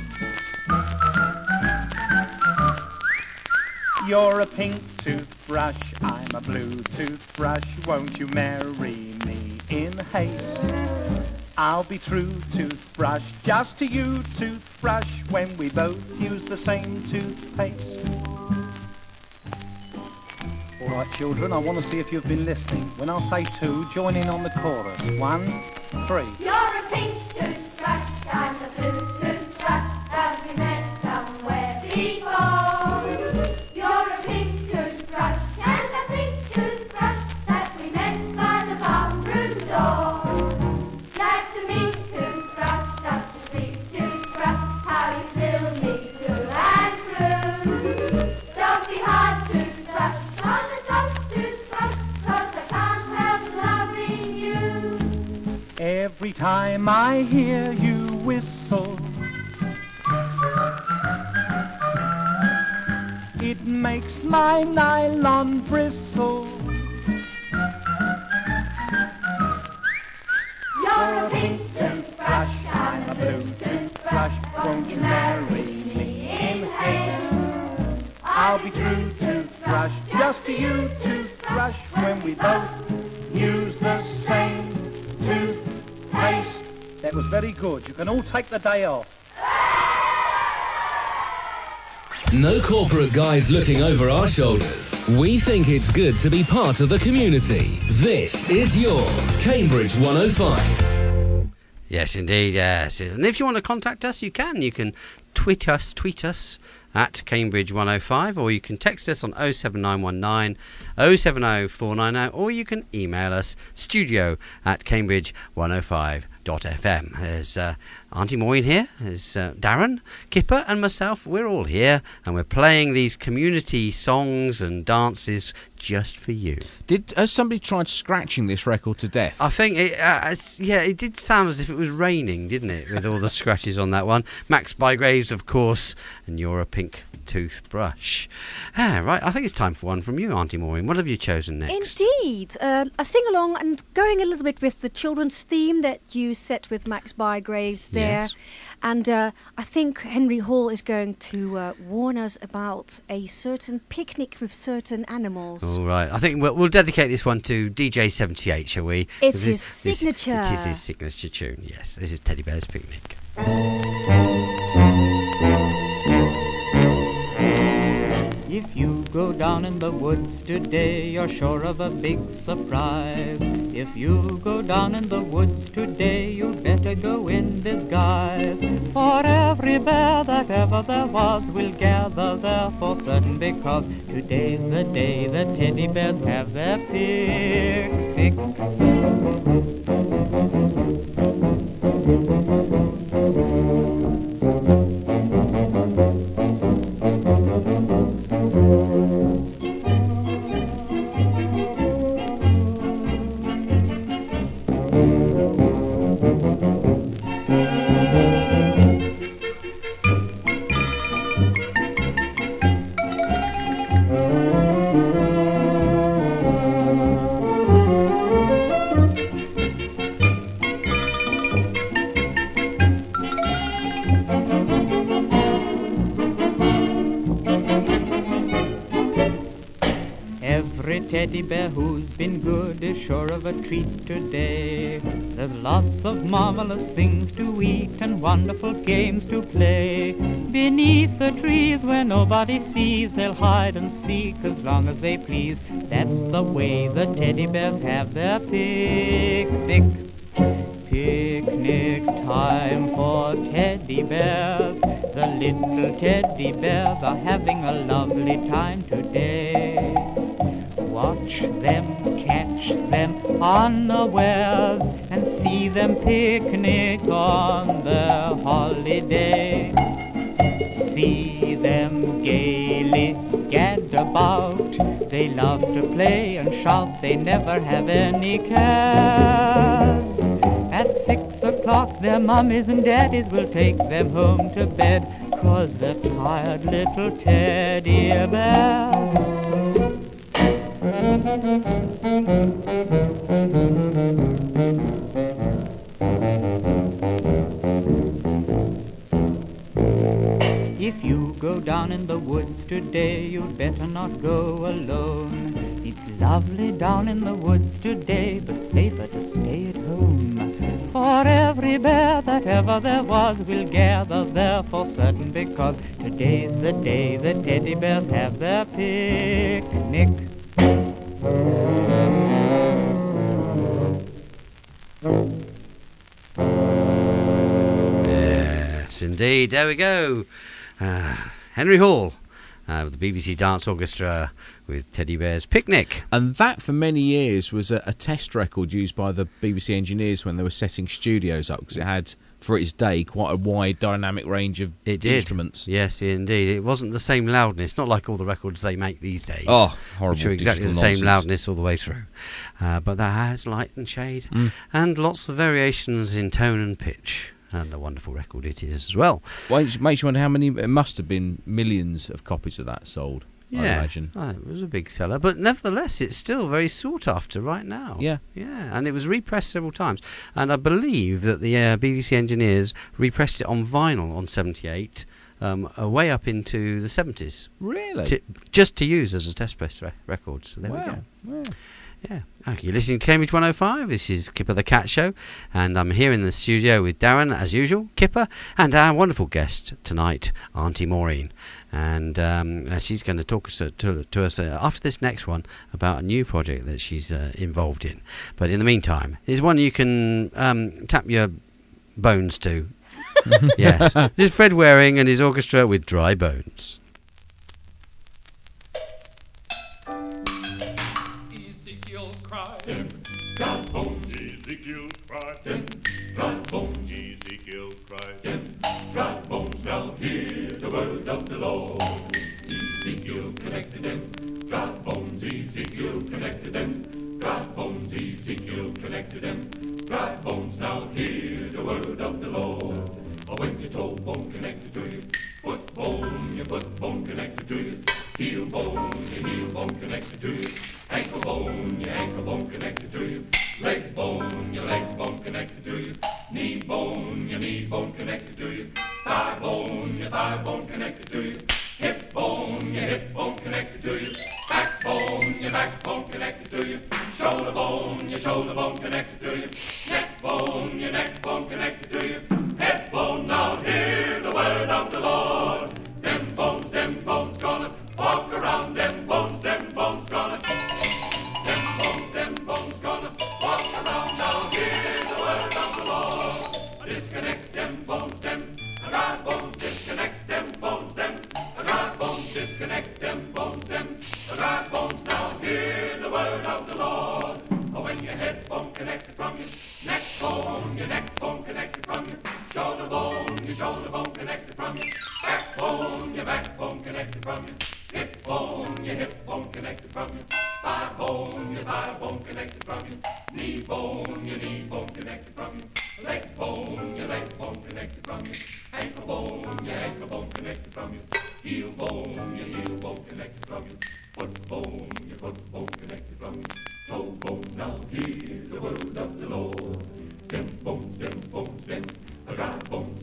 Speaker 13: You're a pink toothbrush, I'm a blue toothbrush. Won't you marry me in haste? I'll be true, toothbrush, just to you, toothbrush, when we both use the same toothpaste. All right, children, I want to see if you've been listening. When I say 2, join in on the chorus. 1, 3.
Speaker 10: You're a pink toothbrush, I'm a blue toothbrush. Have we met somewhere before? You're a pink toothbrush, and a pink toothbrush that we met by the bathroom door. Glad to meet toothbrush, such a sweet toothbrush. How you fill me through and through. Don't be hard, toothbrush, on the soft toothbrush, 'cause I can't help loving you.
Speaker 13: Every time I hear you whistle, it makes my nylon bristle.
Speaker 10: You're a pink toothbrush,
Speaker 13: I'm a blue toothbrush. Won't you marry me in haste? I'll be true, toothbrush, just to you, toothbrush, when we both use the same toothpaste. That was very good. You can all take the day off.
Speaker 12: No corporate guys looking over our shoulders. We think it's good to be part of the community. This is your Cambridge 105.
Speaker 1: Yes, indeed, yes. And if you want to contact us, you can. You can tweet us at Cambridge 105, or you can text us on 07919 070490, or you can email us studio@cambridge105.fm. There's Auntie Maureen here, there's Darren, Kipper and myself. We're all here and we're playing these community songs and dances just for you.
Speaker 4: Has somebody tried scratching this record to death?
Speaker 1: I think it did sound as if it was raining, didn't it, with all the scratches on that one. Max Bygraves, of course, and You're a Pink Toothbrush. Right, I think it's time for one from you, Auntie Maureen. What have you chosen next?
Speaker 3: Indeed. A sing-along and going a little bit with the children's theme that you set with Max Bygraves there.
Speaker 1: Yes.
Speaker 3: And I think Henry Hall is going to warn us about a certain picnic with certain animals.
Speaker 1: All right. I think we'll dedicate this one to DJ 78, shall we?
Speaker 3: It's his signature.
Speaker 1: It is his signature tune, yes. This is Teddy Bear's Picnic.
Speaker 11: If you go down in the woods today, you're sure of a big surprise. If you go down in the woods today, you'd better go in disguise. For every bear that ever there was will gather there for certain, because today's the day the teddy bears have their picnic. Teddy bear who's been good is sure of a treat today. There's lots of marvelous things to eat and wonderful games to play. Beneath the trees where nobody sees, they'll hide and seek as long as they please. That's the way the teddy bears have their picnic. Picnic time for teddy bears. The little teddy bears are having a lovely time today. Watch them, catch them unawares, and see them picnic on their holiday. See them gaily gad about, they love to play and shout, they never have any cares. At 6 o'clock their mummies and daddies will take them home to bed, 'cause they're tired little teddy bears. If you go down in the woods today, you'd better not go alone. It's lovely down in the woods today, but safer to stay at home. For every bear that ever there was will gather there for certain, because today's the day the teddy bears have their picnic.
Speaker 1: Yes, indeed. There we go. Henry Hall with the BBC Dance Orchestra with Teddy Bear's Picnic.
Speaker 4: And that, for many years, was a test record used by the BBC engineers when they were setting studios up, because it had, for its day, quite a wide dynamic range of instruments.
Speaker 1: Yes, indeed. It wasn't the same loudness, not like all the records they make these days.
Speaker 4: Oh, horrible.
Speaker 1: Which are exactly the same loudness all the way through. But that has light and shade, and lots of variations in tone and pitch. And a wonderful record it is as well.
Speaker 4: Well, it makes you wonder how many. It must have been millions of copies of that sold, I imagine.
Speaker 1: It was a big seller, but nevertheless, it's still very sought after right now.
Speaker 4: Yeah.
Speaker 1: And it was repressed several times. And I believe that the BBC engineers repressed it on vinyl on 78 way up into the 70s.
Speaker 4: Really?
Speaker 1: Just to use as a test press record. So there we go.
Speaker 4: Yeah.
Speaker 1: Yeah. Okay, you're listening to Cambridge 105. This is Kipper the Cat Show, and I'm here in the studio with Darren, as usual, Kipper, and our wonderful guest tonight, Auntie Maureen. And she's going to talk to us after this next one about a new project that she's involved in. But in the meantime, here's one you can tap your bones to. Yes. This is Fred Waring and his orchestra with Dry Bones.
Speaker 5: Ezekiel cried, dry bones, Ezekiel cried, dry bones, Ezekiel cried, dry bones, now hear the word of the Lord. Ezekiel connected them, dry bones, Ezekiel connected them, dry bones, Ezekiel connected them, dry bones, now hear the word of the Lord. Or when your toe bone connected to you, foot bone, your foot bone connected to you, heel bone, your heel bone connected to you, ankle bone, your ankle bone connected to you, leg bone, your leg bone connected to you, knee bone, your knee bone connected to you, thigh bone, your thigh bone connected to you, hip bone, your hip bone connected to you, backbone, your backbone connected to you, shoulder bone, your shoulder bone connected to you, neck bone, your neck bone connected to you, head bone, now hear the word of the Lord. Them bones gonna walk around, them bones gonna. Them bones gonna walk around, now hear the word of the Lord. Disconnect them bones, dry bones, disconnect them bones, dry bones, disconnect them bones, dry bones, now hear the word of the Lord. Or when your head bone connected from you, neck bone, your neck bone connected from you, shoulder bone, your shoulder bone connected from you, backbone, your backbone connected from you, hip bone, your hip bone connected from you, thigh bone, your thigh bone connected from you, knee bone, your knee bone connected from you, leg bone, your leg bone connected from you, ankle bone, your ankle bone connected from you, heel bone, your heel bone connected from you, foot bone, your foot bone connected from you, toe bone, now hear the word of the Lord. Them bones, dry bones, dry bones,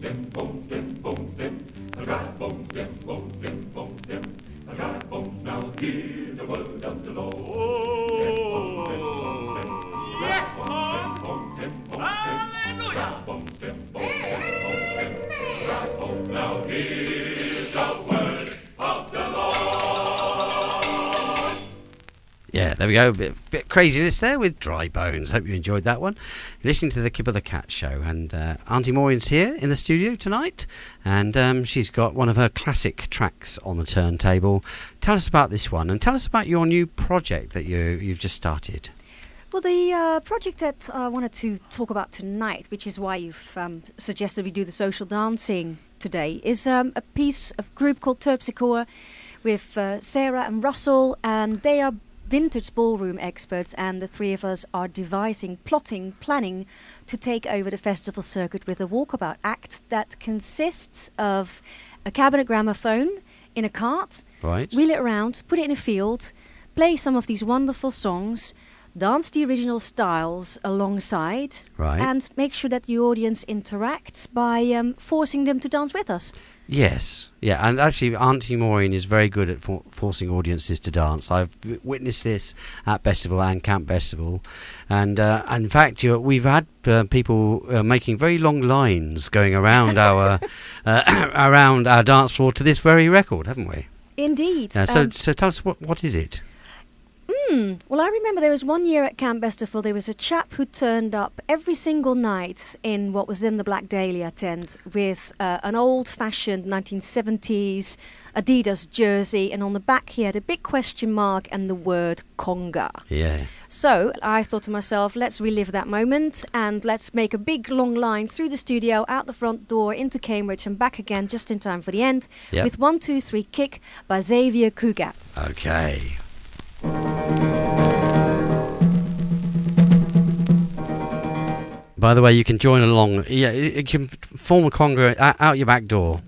Speaker 5: dry bones, now hear the word of the Lord. Dry bones, dry bones, now hear the word of the Lord.
Speaker 1: Yeah, there we go. Bit craziness there with Dry Bones. Hope you enjoyed that one. You're listening to the Kipper the Cat Show, and Auntie Maureen's here in the studio tonight, and she's got one of her classic tracks on the turntable. Tell us about this one, and tell us about your new project that you've just started.
Speaker 3: Well, the project that I wanted to talk about tonight, which is why you've suggested we do the social dancing today, is a group called Terpsichore with Sarah and Russell, and they are vintage ballroom experts, and the three of us are planning to take over the festival circuit with a walkabout act that consists of a cabinet gramophone in a cart,
Speaker 1: right,
Speaker 3: wheel it around, put it in a field, play some of these wonderful songs, dance the original styles alongside,
Speaker 1: right,
Speaker 3: and make sure that the audience interacts by forcing them to dance with us.
Speaker 1: Yes, yeah, and actually Auntie Maureen is very good at forcing audiences to dance. I've witnessed this at Festival and Camp Festival, and in fact we've had people making very long lines going around our around our dance floor to this very record, haven't we?
Speaker 3: Indeed.
Speaker 1: So tell us, what is it?
Speaker 3: Well, I remember there was one year at Camp Festival, there was a chap who turned up every single night in what was then the Black Dahlia tent with an old-fashioned 1970s Adidas jersey, and on the back he had a big question mark and the word conga.
Speaker 1: Yeah.
Speaker 3: So I thought to myself, let's relive that moment and let's make a big long line through the studio, out the front door, into Cambridge and back again just in time for the end, with 1, 2, 3 Kick by Xavier Cugat.
Speaker 1: Okay. By the way, you can join along. Yeah, you can form a conga out your back door.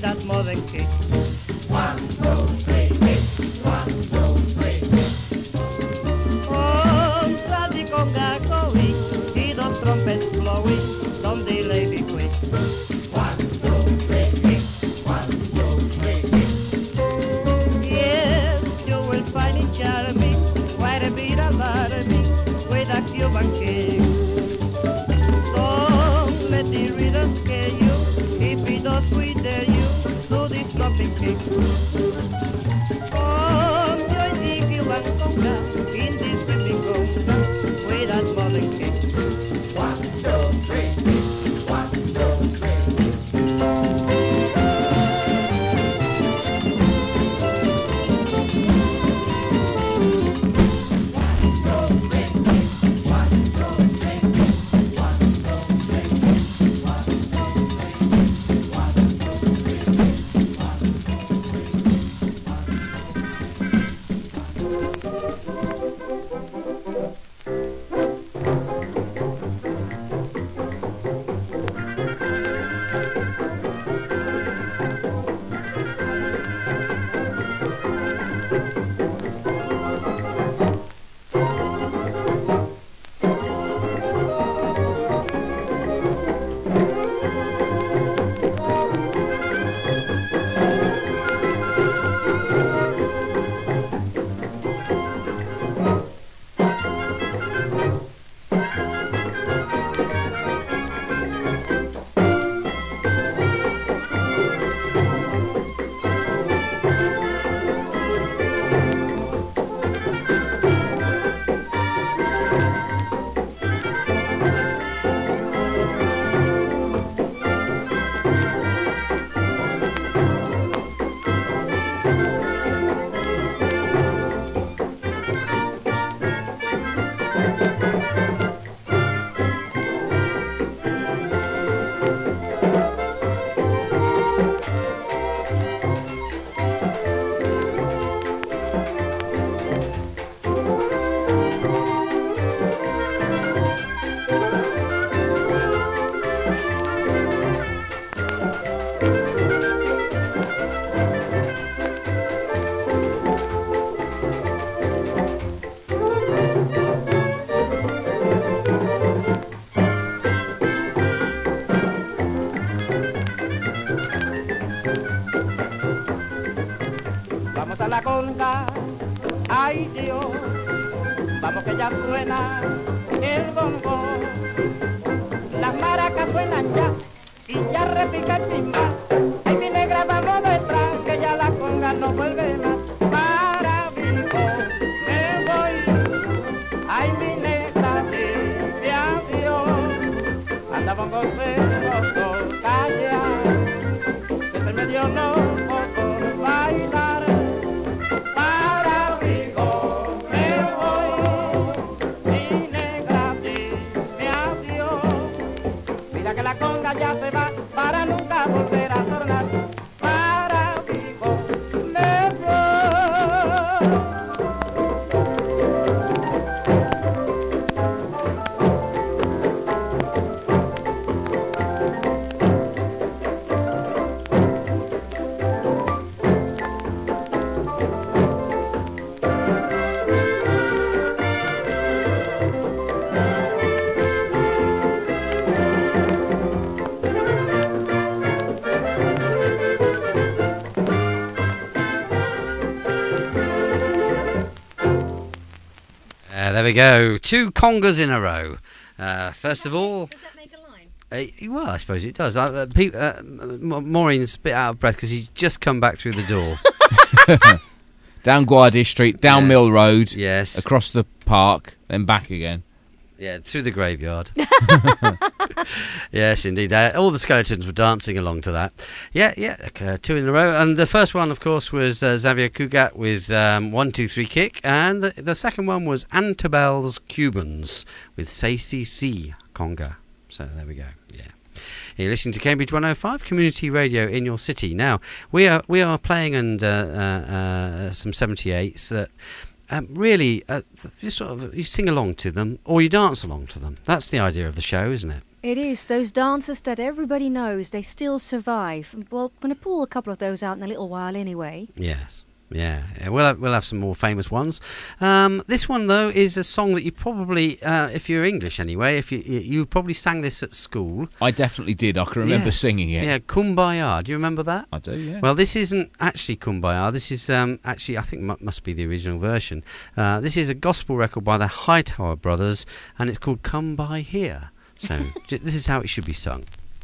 Speaker 11: that modern kick.
Speaker 2: 1, 2, 3, kick. 1, 2, 3, kick.
Speaker 11: Oh, Sadie conga going, he don't trumpets blowing, don't delay be quick.
Speaker 2: 1, 2, 3, kick. 1, 2, 3, kick.
Speaker 11: Yes, you will find it charming, quite a bit alarming, with a Cuban kick. Don't let the rhythm scare you, if it does we dare you, do this dropping kick. Oh, join the Cuban conga, in this stepping conga, with that modern kick.
Speaker 2: 1, 2, 3, kick. 1, 2, 3, kick.
Speaker 11: Vamos a la conga, ay Dios, vamos que ya suena el bongo. Las maracas suenan ya y ya repica el timbal. Ay mi negra vamos detrás que ya la conga no vuelve más. Para Vigo me voy, ay mi negra dile adiós. Anda bongo celoso, calla, que se me dio no por bailar. La conga ya se va para nunca volver a tornar. Para Vigo me voy.
Speaker 1: There we go. 2 congas in a row. First of all...
Speaker 3: Does that make a line?
Speaker 1: Well, I suppose it does. Maureen's a bit out of breath because he's just come back through the door.
Speaker 4: Down Guardish Street, down Mill Road,
Speaker 1: yes,
Speaker 4: across the park, then back again.
Speaker 1: Yeah, through the graveyard. Yes, indeed. All the skeletons were dancing along to that. Yeah, 2 in a row. And the first one, of course, was Xavier Cugat with 1, 2, 3 kick. And the second one was Antabel's Cubans with CCC Conga. So there we go. Yeah. You're listening to Cambridge 105 Community Radio in your city. Now, we are playing under some 78s that... really, you sing along to them, or you dance along to them. That's the idea of the show, isn't it?
Speaker 3: It is. Those dances that everybody knows, they still survive. Well, I'm going to pull a couple of those out in a little while anyway.
Speaker 1: Yes. Yeah, we'll have some more famous ones. This one though is a song that you probably, if you're English anyway, if you probably sang this at school.
Speaker 4: I definitely did. I can remember singing it.
Speaker 1: Yeah, Kumbaya. Do you remember that?
Speaker 4: I do. Yeah.
Speaker 1: Well, this isn't actually Kumbaya. This is actually, I think, must be the original version. This is a gospel record by the Hightower Brothers, and it's called "Come By Here." So this is how it should be sung.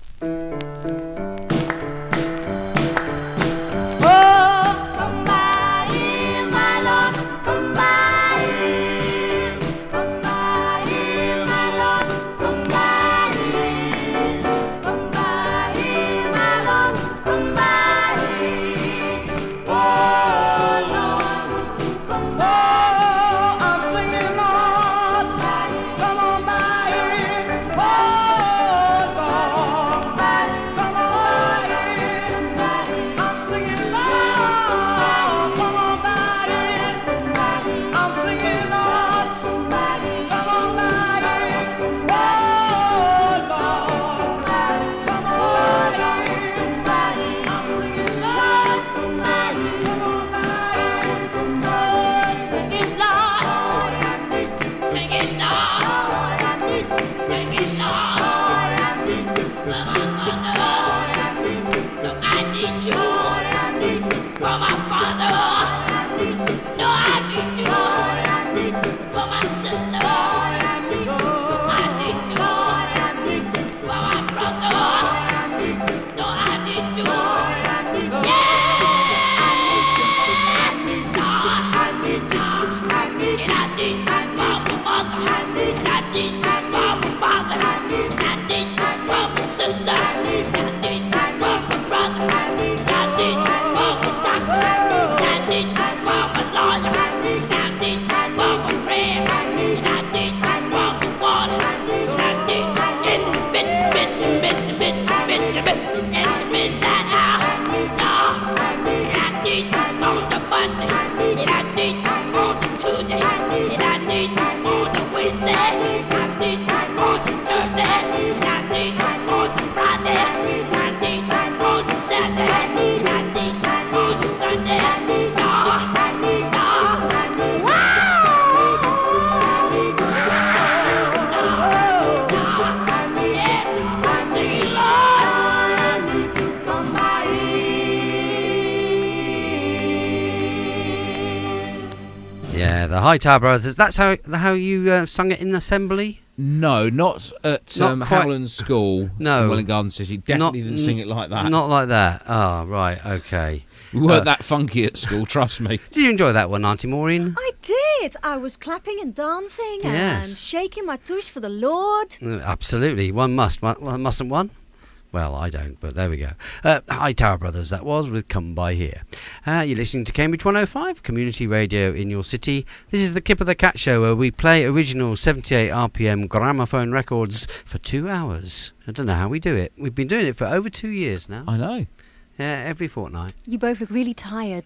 Speaker 1: The Hightower Brothers. That's how you sung it in assembly?
Speaker 4: No, not at Howland School in Welwyn Garden City. Definitely didn't sing it like that.
Speaker 1: Not like that. Oh, right, okay.
Speaker 4: We weren't that funky at school, trust me.
Speaker 1: Did you enjoy that one, Auntie Maureen?
Speaker 3: I did. I was clapping and dancing and shaking my tush for the Lord.
Speaker 1: Absolutely. One must. Mustn't one? Well, I don't, but there we go. Hightower Brothers, that was, with Come By Here. You're listening to Cambridge 105, community radio in your city. This is the Kip of the Cat Show, where we play original 78 RPM gramophone records for 2 hours. I don't know how we do it. We've been doing it for over 2 years now.
Speaker 4: I know.
Speaker 1: Yeah, every fortnight.
Speaker 3: You both look really tired.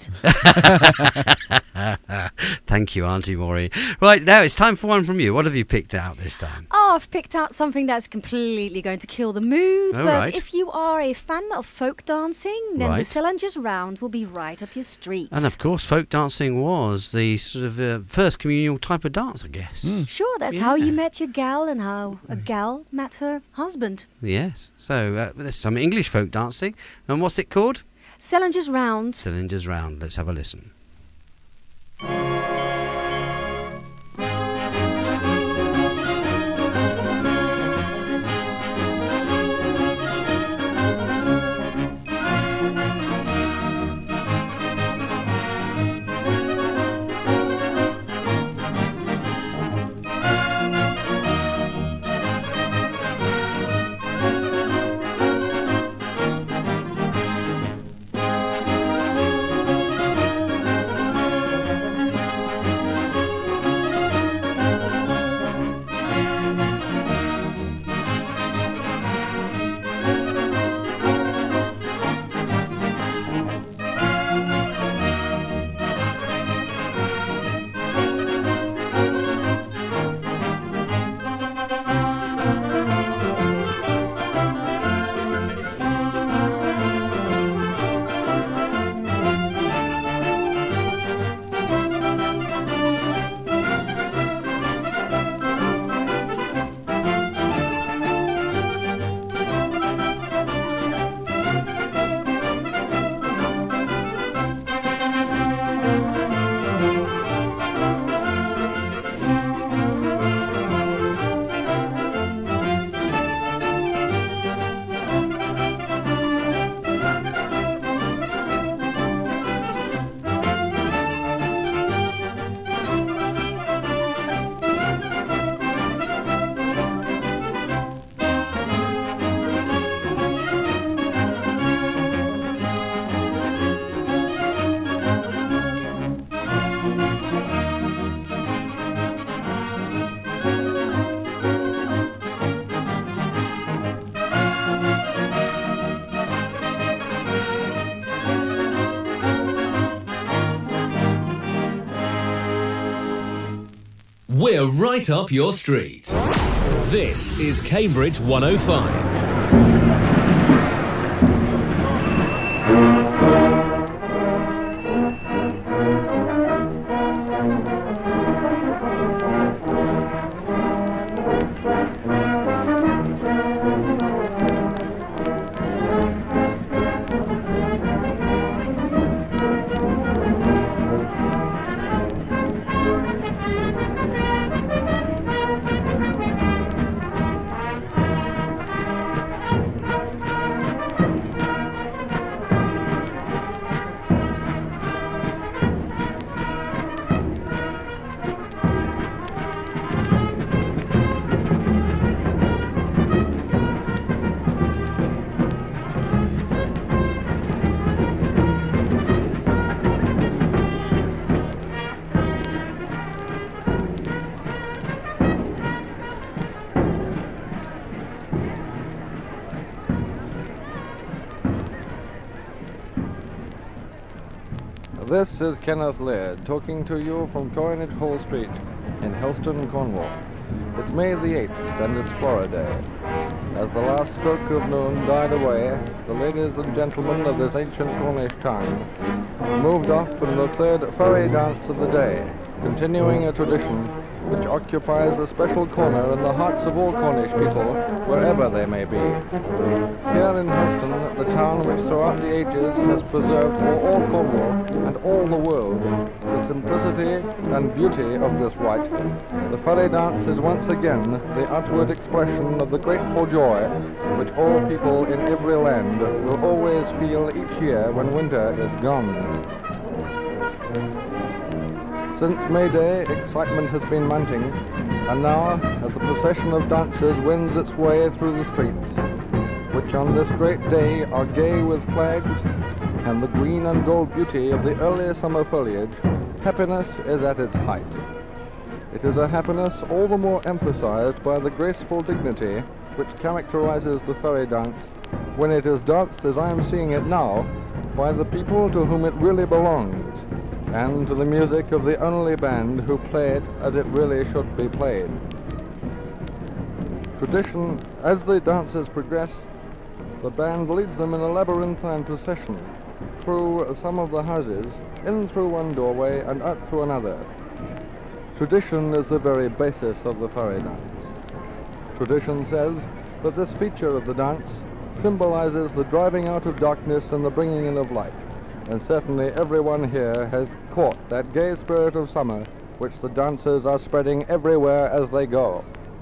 Speaker 1: Thank you, Auntie Maureen. Right, now it's time for one from you. What have you picked out this time?
Speaker 3: Oh, I've picked out something that's completely going to kill the mood. But if you are a fan of folk dancing, then the Selangers Round will be right up your street.
Speaker 1: And of course, folk dancing was the sort of first communal type of dance, I guess.
Speaker 3: Sure, that's how you met your gal and how a gal met her husband.
Speaker 1: Yes. So there's some English folk dancing. And what's it called?
Speaker 3: Selangers Round.
Speaker 1: Selangers Round. Let's have a listen.
Speaker 12: We're right up your street. This is Cambridge 105.
Speaker 14: This is Kenneth Laird talking to you from Coinage Hall Street in Helston, Cornwall. It's May the 8th and it's Flora Day. As the last stroke of noon died away, the ladies and gentlemen of this ancient Cornish town moved off in the third furry dance of the day, continuing a tradition which occupies a special corner in the hearts of all Cornish people, wherever they may be. Here in Helston, the town which throughout the ages has preserved for all Cornwall and all the world the simplicity and beauty of this rite, the furry dance is once again the outward expression of the grateful joy which all people in every land will always feel each year when winter is gone. Since May Day, excitement has been mounting, and now, as the procession of dancers wends its way through the streets, which on this great day are gay with flags and the green and gold beauty of the early summer foliage, happiness is at its height. It is a happiness all the more emphasized by the graceful dignity which characterizes the furry dance when it is danced as I am seeing it now by the people to whom it really belongs, and to the music of the only band who play it as it really should be played. Tradition, as the dancers progress, the band leads them in a labyrinthine procession through some of the houses, in through one doorway and out through another. Tradition is the very basis of the furry dance. Tradition says that this feature of the dance symbolizes the driving out of darkness and the bringing in of light. And certainly everyone here has caught that gay spirit of summer which the dancers are spreading everywhere as they go.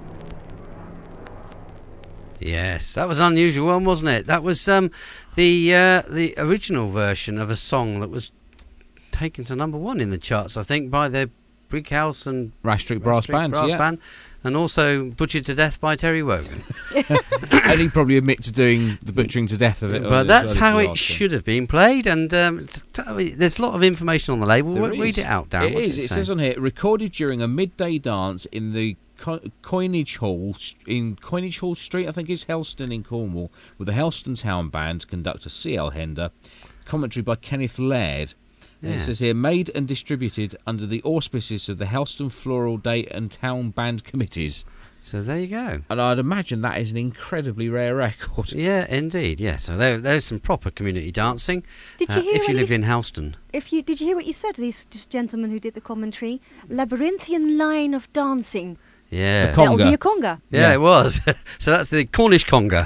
Speaker 1: Yes, that was an unusual one, wasn't it? That was the original version of a song that was taken to number one in the charts, I think, by the Brighouse and
Speaker 4: Rash Street Brass Band,
Speaker 1: and also Butchered to Death by Terry Wogan.
Speaker 4: And he probably admit to doing the butchering to death of it.
Speaker 1: But that's how it should have been played, and there's a lot of information on the label. Read it out, Darren.
Speaker 4: It says on here, recorded during a midday dance in the Coinage Hall Street, I think it's Helston in Cornwall, with the Helston Town Band conductor C.L. Hender, commentary by Kenneth Laird. Yeah. It says here, made and distributed under the auspices of the Helston Floral Day and Town Band Committees.
Speaker 1: So there you go.
Speaker 4: And I'd imagine that is an incredibly rare record.
Speaker 1: Yeah, indeed. Yeah. So there's some proper community dancing.
Speaker 3: Did you hear
Speaker 1: if you lived in Helston?
Speaker 3: Did you hear what you said? This gentleman who did the commentary, labyrinthian line of dancing.
Speaker 1: Yeah,
Speaker 3: that'll be a conga.
Speaker 1: Yeah, it was. So that's the Cornish conga.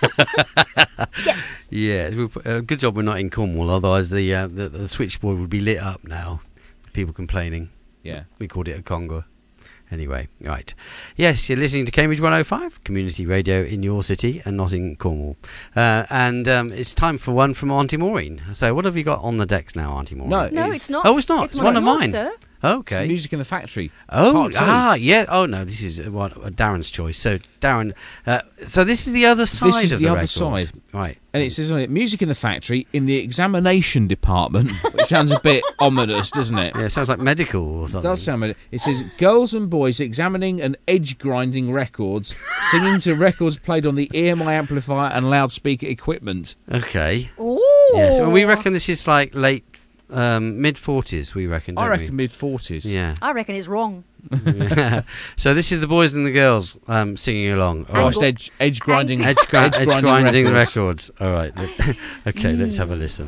Speaker 3: Yes.
Speaker 1: Yeah, good job we're not in Cornwall. Otherwise, the switchboard would be lit up now. People complaining.
Speaker 4: Yeah,
Speaker 1: we called it a conga. Anyway, right. Yes, you're listening to Cambridge 105, community radio in your city and not in Cornwall. And it's time for one from Auntie Maureen. So what have you got on the decks now, Auntie Maureen?
Speaker 3: No, it's not.
Speaker 1: Oh, it's not. It's one of mine.
Speaker 3: Sir.
Speaker 1: Okay.
Speaker 4: It's Music in the Factory.
Speaker 1: Oh, yeah. Oh, no, this is Darren's choice. So, Darren, so this is the other side of the record. This is the other side. Right.
Speaker 4: And it says on it, Music in the Factory in the examination department, which sounds a bit ominous, doesn't it?
Speaker 1: Yeah, it sounds like medical or something.
Speaker 4: It does sound medical. It says, girls and boys examining and edge-grinding records, singing to records played on the EMI amplifier and loudspeaker equipment.
Speaker 1: Okay.
Speaker 3: Ooh.
Speaker 1: Yes, well, we reckon this is like late mid-40s, we reckon, don't we?
Speaker 4: I reckon mid-40s.
Speaker 1: Yeah.
Speaker 3: I reckon it's wrong.
Speaker 1: So this is the boys and the girls singing along. All
Speaker 4: Right. Edge grinding
Speaker 1: the records. All right. Okay, let's have a listen.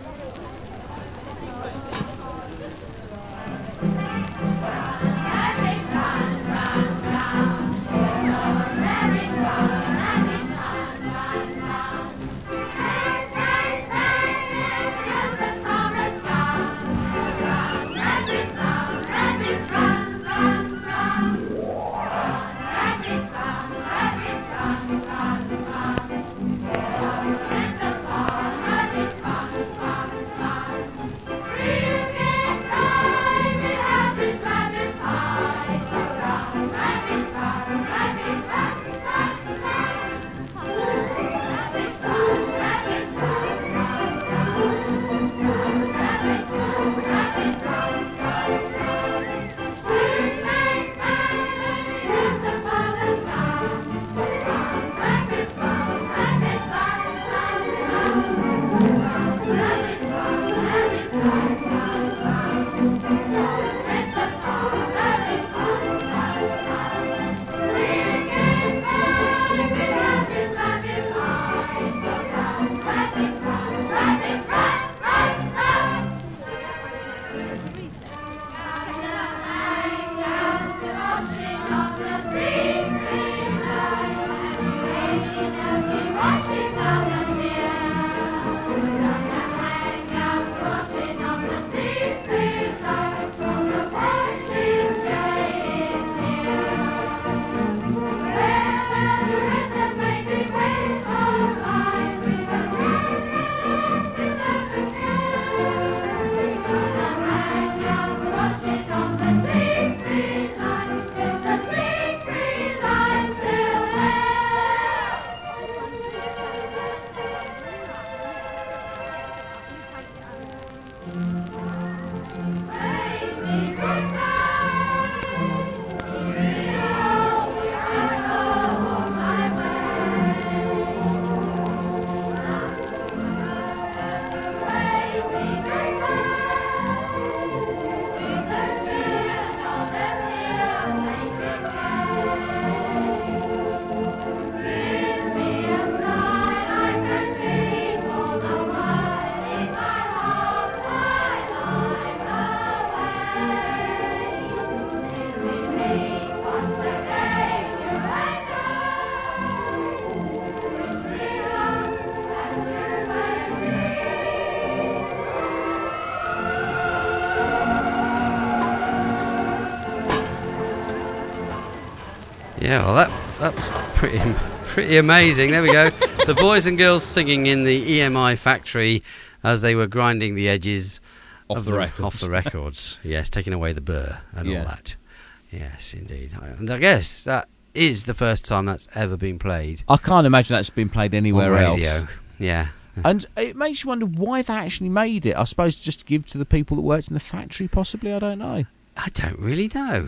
Speaker 1: Yeah, well, that was pretty amazing. There we go. The boys and girls singing in the EMI factory as they were grinding the edges
Speaker 4: off the
Speaker 1: records. Yes, taking away the burr and all that. Yes, indeed. And I guess that is the first time that's ever been played.
Speaker 4: I can't imagine that's been played anywhere
Speaker 1: on radio.
Speaker 4: else.
Speaker 1: Yeah.
Speaker 4: And it makes you wonder why they actually made it. I suppose just to give to the people that worked in the factory, possibly. I don't know.
Speaker 1: I don't really know.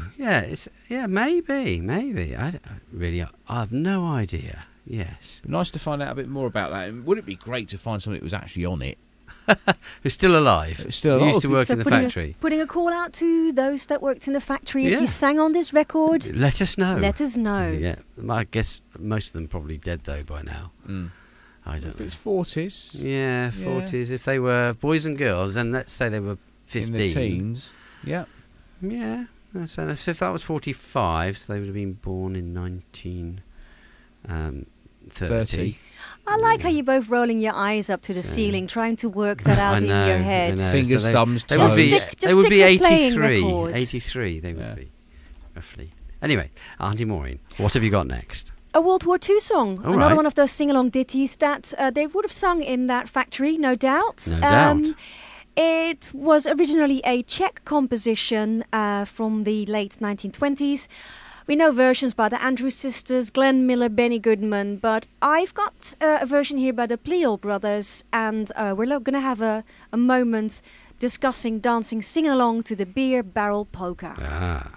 Speaker 1: Maybe. I have no idea. Yes.
Speaker 4: Nice to find out a bit more about that. And would it be great to find somebody that was actually on it?
Speaker 1: Who's still alive. Who used to work in the factory.
Speaker 3: Putting a call out to those that worked in the factory. If you sang on this record,
Speaker 1: let us know.
Speaker 3: Yeah,
Speaker 1: I guess most of them probably dead though by now. I don't know.
Speaker 4: If it's 40s.
Speaker 1: Yeah, 40s. If they were boys and girls, then let's say they were 15.
Speaker 4: In the teens. Yeah.
Speaker 1: Yeah. So if that was 45, so they would have been born in 1930.
Speaker 3: I like how you're both rolling your eyes up to the ceiling, trying to work that out in your head.
Speaker 4: Fingers, thumbs,
Speaker 1: toes. They would be 83.
Speaker 3: 83
Speaker 1: they would be, roughly. Anyway, Auntie Maureen, what have you got next?
Speaker 3: A World War II song. Another one of those sing-along ditties that they would have sung in that factory, no doubt.
Speaker 1: No doubt.
Speaker 3: It was originally a Czech composition from the late 1920s. We know versions by the Andrews Sisters, Glenn Miller, Benny Goodman, but I've got a version here by the Pleel Brothers, and we're going to have a moment discussing dancing, singing along to the Beer Barrel Polka.
Speaker 1: Ah.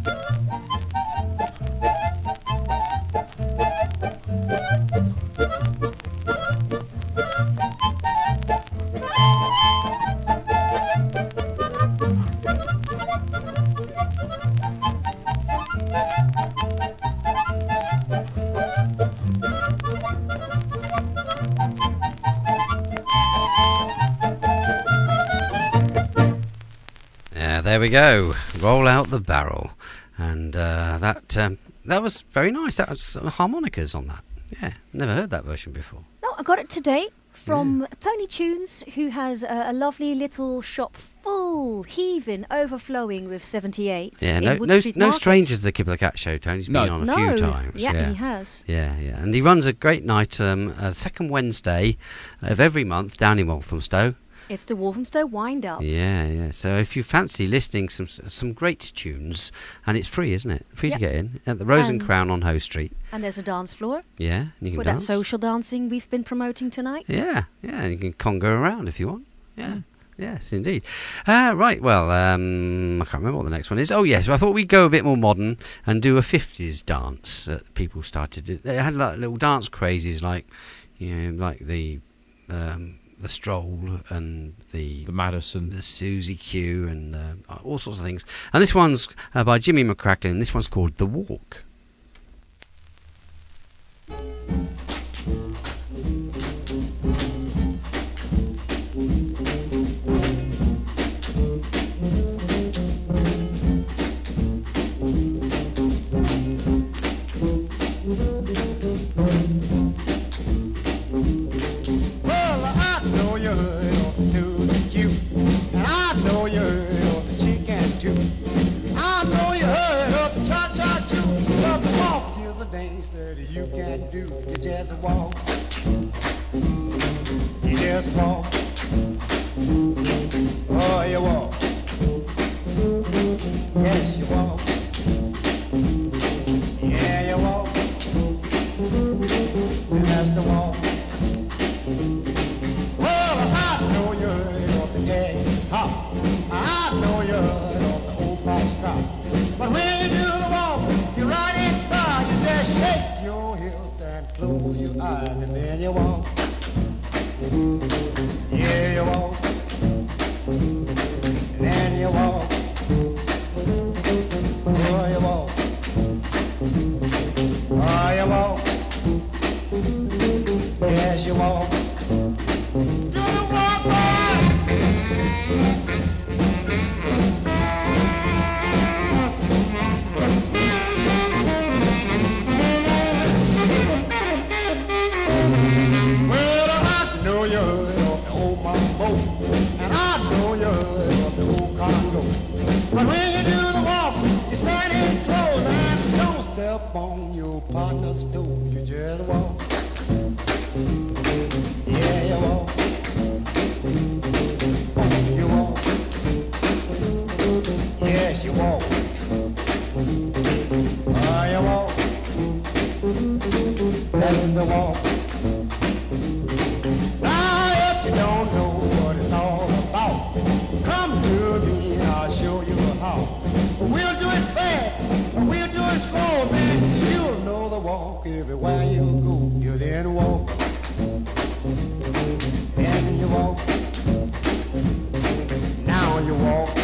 Speaker 1: There we go. Roll out the barrel, and that was very nice. That was harmonicas on that. Yeah, never heard that version before.
Speaker 3: No, I got it today from Tony Tunes, who has a lovely little shop full, heaving, overflowing with 78.
Speaker 1: Yeah,
Speaker 3: in Wood
Speaker 1: no
Speaker 3: Street Market.
Speaker 1: stranger to the Kip of the Cat show. Tony's been on a few times.
Speaker 3: Yeah, he has.
Speaker 1: Yeah, and he runs a great night, second Wednesday of every month down in Walthamstow.
Speaker 3: It's the Walthamstow Wind Up.
Speaker 1: Yeah. So if you fancy listening some great tunes, and it's free, isn't it? Free to get in at the Rose and Crown on Hoe Street.
Speaker 3: And there's a dance floor.
Speaker 1: Yeah, and you can
Speaker 3: for
Speaker 1: dance.
Speaker 3: that social dancing we've been promoting tonight.
Speaker 1: Yeah, and you can conga around if you want. Yeah. Yes, indeed. Right, well, I can't remember what the next one is. Oh, yes, I thought we'd go a bit more modern and do a 50s dance that people started to do. They had like little dance crazes like the Stroll and the
Speaker 4: Madison,
Speaker 1: the Susie Q, and all sorts of things. And this one's by Jimmy McCracklin. This one's called The Walk.
Speaker 2: You can do, you just walk, you just walk, oh you walk, yes you walk, yeah you walk, and that's the walk. Well I know you heard of the Texas hop, I know you heard of the old fox trot, but when you do the walk, you ride in style, you just shake your hips and close your eyes, and then you walk. Yeah, you walk. Then you walk. Oh, you walk. Oh, you walk. Yes, you walk. Do the walk, and I know you heard of the old Congo. But when you do the walk, you stand in close and don't step on your partner's toe. You just walk. Yeah, you walk. Oh, you walk. Yes, you walk. Oh, you walk. That's the walk. Now, if you don't know what it's all about, come to me and I'll show you how. We'll do it fast, or we'll do it slow, then you'll know the walk everywhere you go. You then walk, and you walk. Now you walk.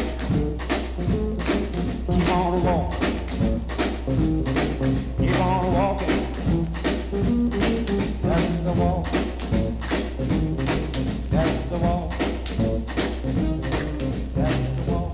Speaker 2: Keep on walking. Keep on walking. That's the walk. That's the walk. That's the walk.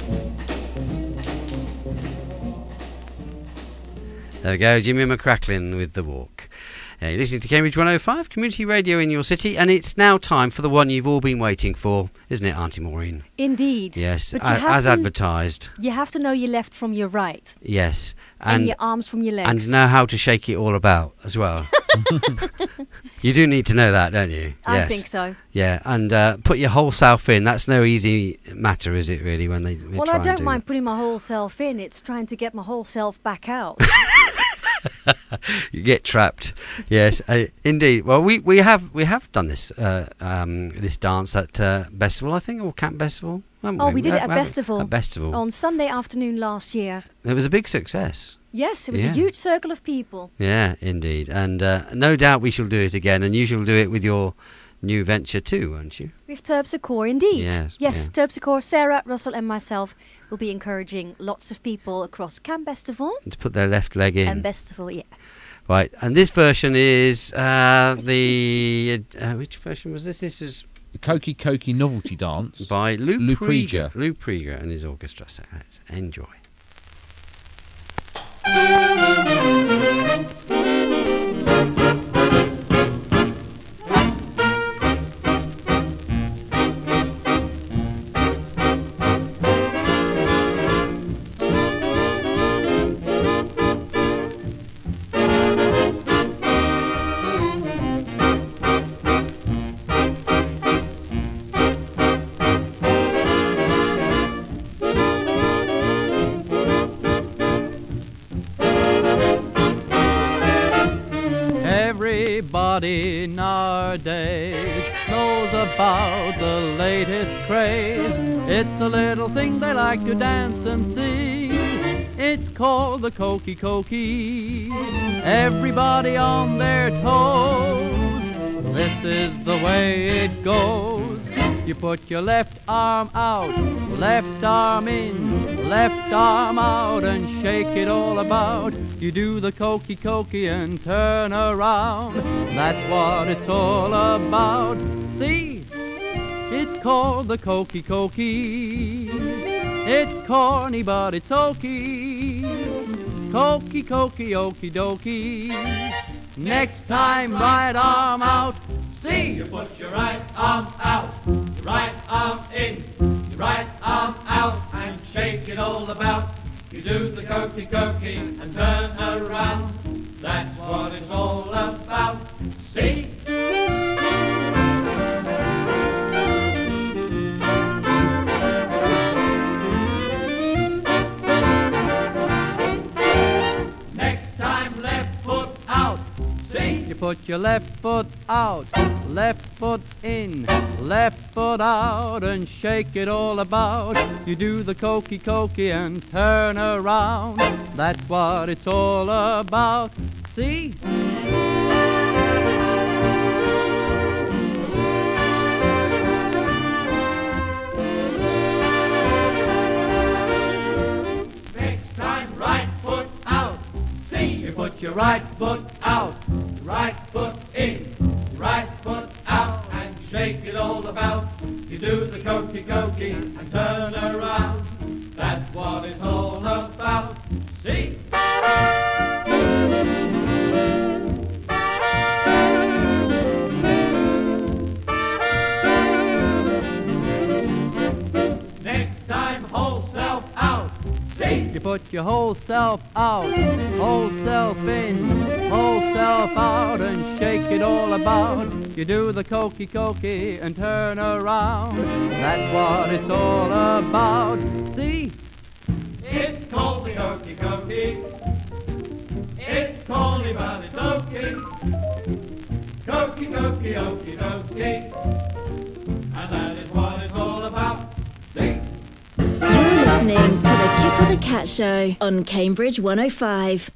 Speaker 1: There we go, Jimmy McCracklin with The Walk. You're listening to Cambridge 105, community radio in your city, and it's now time for the one you've all been waiting for, isn't it, Auntie Maureen?
Speaker 3: Indeed.
Speaker 1: Yes,
Speaker 3: But
Speaker 1: as advertised.
Speaker 3: You have to know your left from your right.
Speaker 1: Yes.
Speaker 3: And your arms from your legs.
Speaker 1: And know how to shake it all about as well. You do need to know that, don't you?
Speaker 3: I
Speaker 1: Yes.
Speaker 3: think so.
Speaker 1: Yeah, and put your whole self in. That's no easy matter, is it, really, when they
Speaker 3: Well,
Speaker 1: try
Speaker 3: I don't
Speaker 1: and do
Speaker 3: mind putting my whole self in. It's trying to get my whole self back out.
Speaker 1: You get trapped. Yes, indeed. Well, we have done this this dance at Bestival, I think, or Camp Bestival.
Speaker 3: We did it at Bestival.
Speaker 1: At Bestival
Speaker 3: on Sunday afternoon last year.
Speaker 1: It was a big success.
Speaker 3: Yes, it was a huge circle of people.
Speaker 1: Yeah, indeed, and no doubt we shall do it again, and you shall do it with your new venture too, won't you?
Speaker 3: With Terpsichore, indeed.
Speaker 1: Yes,
Speaker 3: Terpsichore, Sarah, Russell and myself will be encouraging lots of people across Camp Bestival.
Speaker 1: And to put their left leg in.
Speaker 3: And Bestival, yeah.
Speaker 1: Right, and this version is which version was this? This is
Speaker 4: the Koki Koki Novelty Dance
Speaker 1: by Lou
Speaker 4: Prieger.
Speaker 1: Lou Prieger and his orchestra. So let's enjoy.
Speaker 11: Everybody nowadays knows about the latest craze. It's a little thing they like to dance and sing. It's called the Koki Koki. Everybody on their toes. This is the way it goes. You put your left arm out, left arm in, left arm out, and shake it all about. You do the Koki Koki and turn around. That's what it's all about. See, it's called the Koki Koki. It's corny, but it's okie. Koki Koki, okie dokie. Next time, right arm out. See, you put your right arm out, your right arm in, your right arm out, and shake it all about. You do the Koki Koki and turn around. That's what it's all about. See? Next time, left foot out. See? You put your left foot out, left foot in, left foot out, and shake it all about. You do the Koki Koki and turn around. That's what it's all about. See? Next time, right foot out. See? You put your right foot out, right foot in, right foot out, and shake it all about. You do the Koki Koki and turn around. That's what it's all about. See? Next time, whole self out. See? You put your whole self out, whole self in, whole self out, and shake it all about. You do the Koki Koki and turn around. That's what it's all about. See? It's called the Koki Koki. It's corny, but it's okay. Koki Koki, okie dokie. And that is what it's all about. See?
Speaker 6: You're listening to the Kip of the Cat Show on Cambridge 105.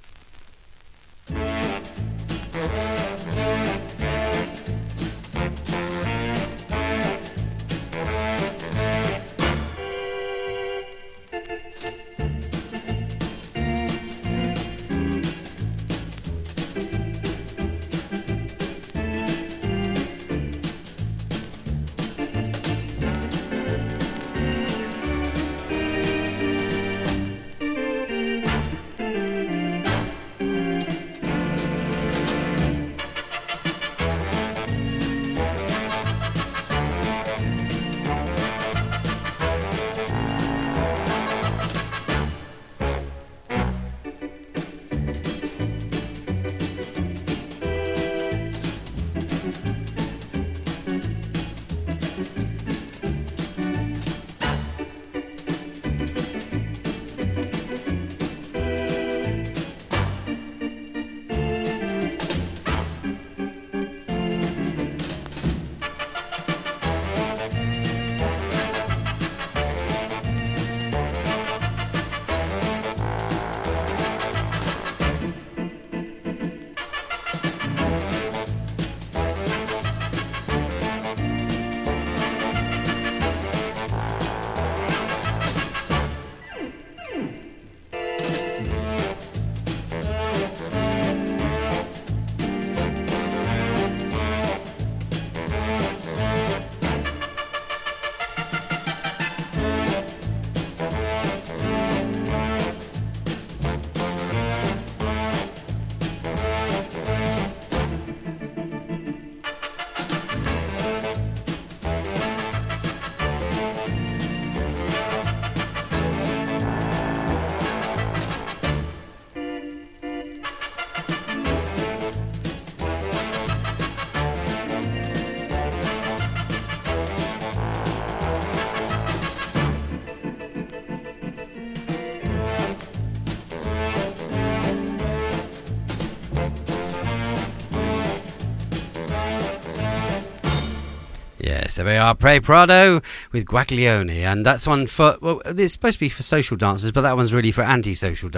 Speaker 1: Yes, there we are. Pre Prado with Guaglione. And that's one for, well, it's supposed to be for social dancers, but that one's really for anti-social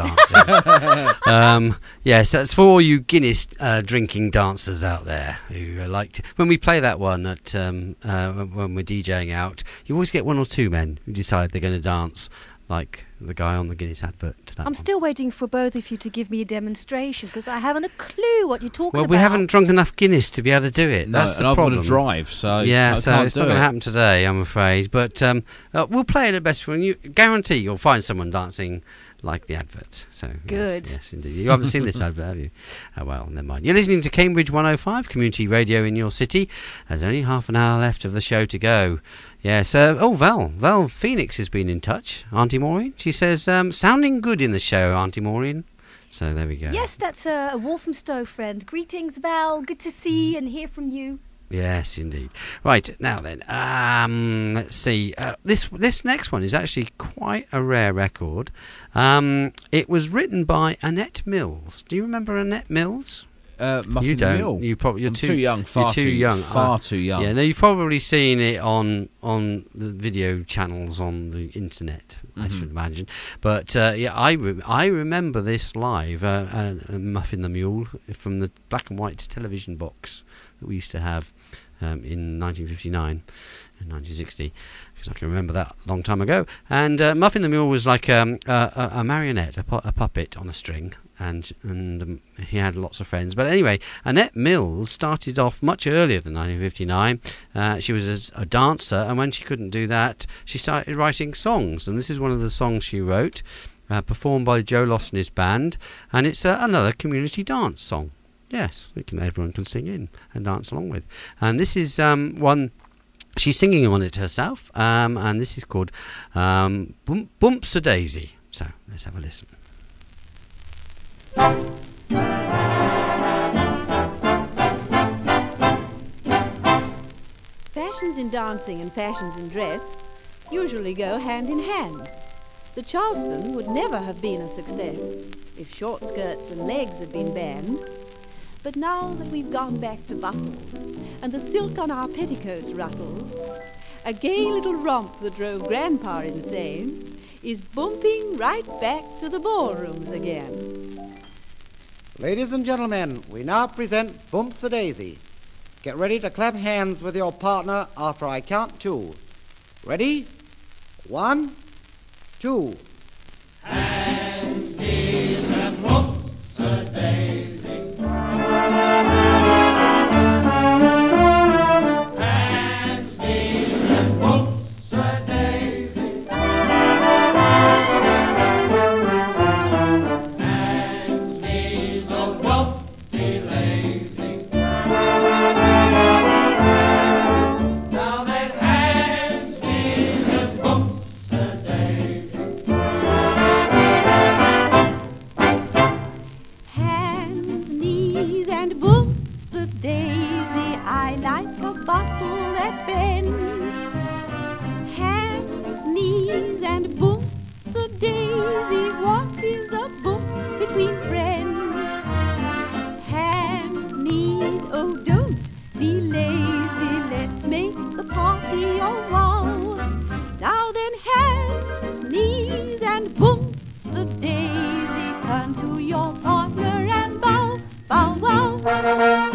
Speaker 1: dancing. Yes, that's for all you Guinness drinking dancers out there who like to. When we play that one at when we're DJing out, you always get one or two men who decide they're going to dance like the guy on the Guinness advert to that
Speaker 3: I'm
Speaker 1: one.
Speaker 3: still waiting for both of you to give me a demonstration because I haven't a clue what you're talking
Speaker 1: Well,
Speaker 3: about.
Speaker 1: we haven't drunk enough Guinness to be able to do it.
Speaker 4: No,
Speaker 1: That's the
Speaker 4: and I've got
Speaker 1: problem.
Speaker 4: to drive, so
Speaker 1: yeah,
Speaker 4: I
Speaker 1: so
Speaker 4: can't
Speaker 1: it's
Speaker 4: do
Speaker 1: not going to
Speaker 4: it.
Speaker 1: happen today, I'm afraid. But we'll play it at best for you. Guarantee you'll find someone dancing like the advert. So
Speaker 3: good.
Speaker 1: Yes, indeed. You haven't seen this advert, have you? Oh, well, never mind. You're listening to Cambridge 105 Community Radio in your city. There's only half an hour left of the show to go. Yes. Val Phoenix has been in touch. Auntie Maureen. She says, sounding good in the show, Auntie Maureen. So there we go.
Speaker 3: Yes, that's a Walthamstow friend. Greetings, Val. Good to see and hear from you.
Speaker 1: Yes, indeed. Right, now then, let's see. This next one is actually quite a rare record. It was written by Annette Mills. Do you remember Annette Mills?
Speaker 4: Muffin
Speaker 1: You don't.
Speaker 4: Mill.
Speaker 1: You're
Speaker 4: too young.
Speaker 1: You're too young.
Speaker 4: Far too young.
Speaker 1: Yeah, no, you've probably seen it on the video channels on the internet, I should imagine. But yeah, I remember this live, Muffin the Mule, from the black and white television box that we used to have in 1959 and 1960, because I can remember that a long time ago. And Muffin the Mule was like a marionette, a puppet on a string. And he had lots of friends. But anyway, Annette Mills started off much earlier than 1959. She was a dancer, and when she couldn't do that, she started writing songs. And this is one of the songs she wrote, performed by Joe Losney's band. And it's another community dance song. Yes, everyone can sing in and dance along with. And this is one... She's singing on it herself, and this is called Bumps a Daisy. So, let's have a listen.
Speaker 15: Fashions in dancing and fashions in dress usually go hand in hand. The Charleston would never have been a success if short skirts and legs had been banned. But now that we've gone back to bustles and the silk on our petticoats ruttles, a gay little romp that drove Grandpa insane is bumping right back to the ballrooms again.
Speaker 2: Ladies and gentlemen, we now present Bumps a Daisy. Get ready to clap hands with your partner after I count two. Ready? 1, 2.
Speaker 8: Hands, knees, and bumps a daisy. Hands, knees, and bumps a daisy. Hands, knees, oh, don't be lazy. Now then, hands, knees, and bumps a daisy.
Speaker 15: Hands, knees, and bumps the daisy. I like a bustle that bends. Hands, knees, and bumps the daisy. What is a bump between friends? Hands, knees, oh don't be lazy. Let's make the party a wow. Now then, hands, knees, and bumps the daisy. Turn to your partner and bow, bow, wow.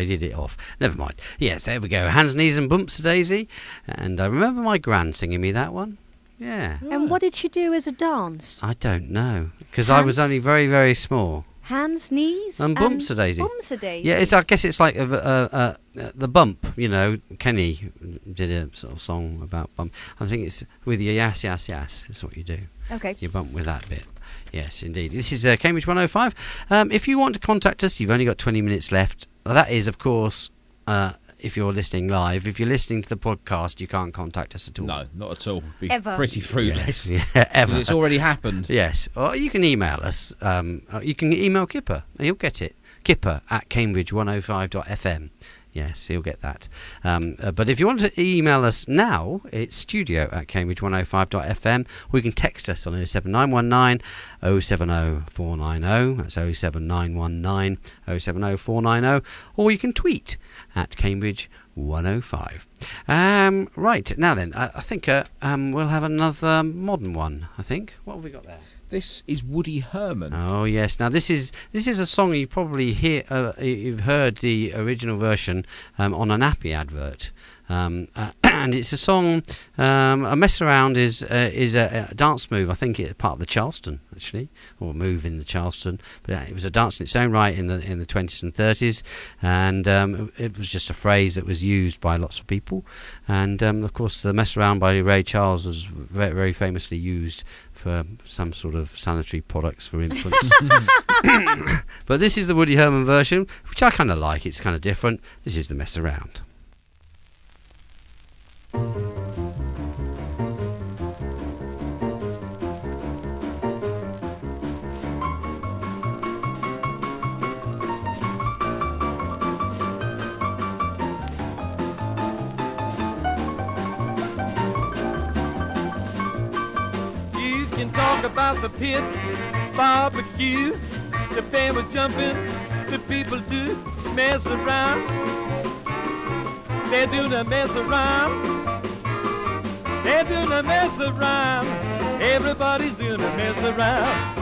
Speaker 1: I did it off. Never mind. Yes, there we go. Hands, knees and bumps a daisy. And I remember my gran singing me that one. Yeah.
Speaker 3: And what did she do as a dance?
Speaker 1: I don't know. Because I was only very, very small.
Speaker 3: Hands, knees,
Speaker 1: and bumps a daisy.
Speaker 3: Bumps a daisy.
Speaker 1: Yeah, I guess it's like the bump. You know, Kenny did a sort of song about bump. I think it's with your yes, yes, yes. It's what you do.
Speaker 3: Okay.
Speaker 1: You bump with that bit. Yes, indeed. This is Cambridge 105. If you want to contact us, you've only got 20 minutes left. That is, of course, if you're listening live. If you're listening to the podcast, you can't contact us at all.
Speaker 4: No, not at all. Be
Speaker 3: Ever.
Speaker 4: Pretty fruitless.
Speaker 1: Yes, yeah, ever.
Speaker 4: It's already happened.
Speaker 1: Yes. Or you can email us. You can email Kipper, and he'll get it. Kipper@cambridge105.fm. Yes, he'll get that. But if you want to email us now, it's studio@cambridge105.fm. Or you can text us on 07919 070 490. That's 07919 070 490. Or you can tweet at Cambridge105. Right, now then, I think we'll have another modern one, I think. What have we got there?
Speaker 4: This is Woody Herman.
Speaker 1: Oh yes. Now this is a song you probably you've heard the original version on an Appy advert, and it's a song. A mess around is a dance move. I think it's part of the Charleston actually, or a move in the Charleston. But it was a dance in its own right in the 20s and 30s, and it was just a phrase that was used by lots of people. And of course, the mess around by Ray Charles was very, very famously used for some sort of sanitary products for infants. But this is the Woody Herman version, which I kind of like. It's kind of different. This is the mess around.
Speaker 8: Talk about the pit, barbecue, the band was jumping, the people do mess around. They're doing a mess around. They're doing a mess around. Everybody's doing a mess around.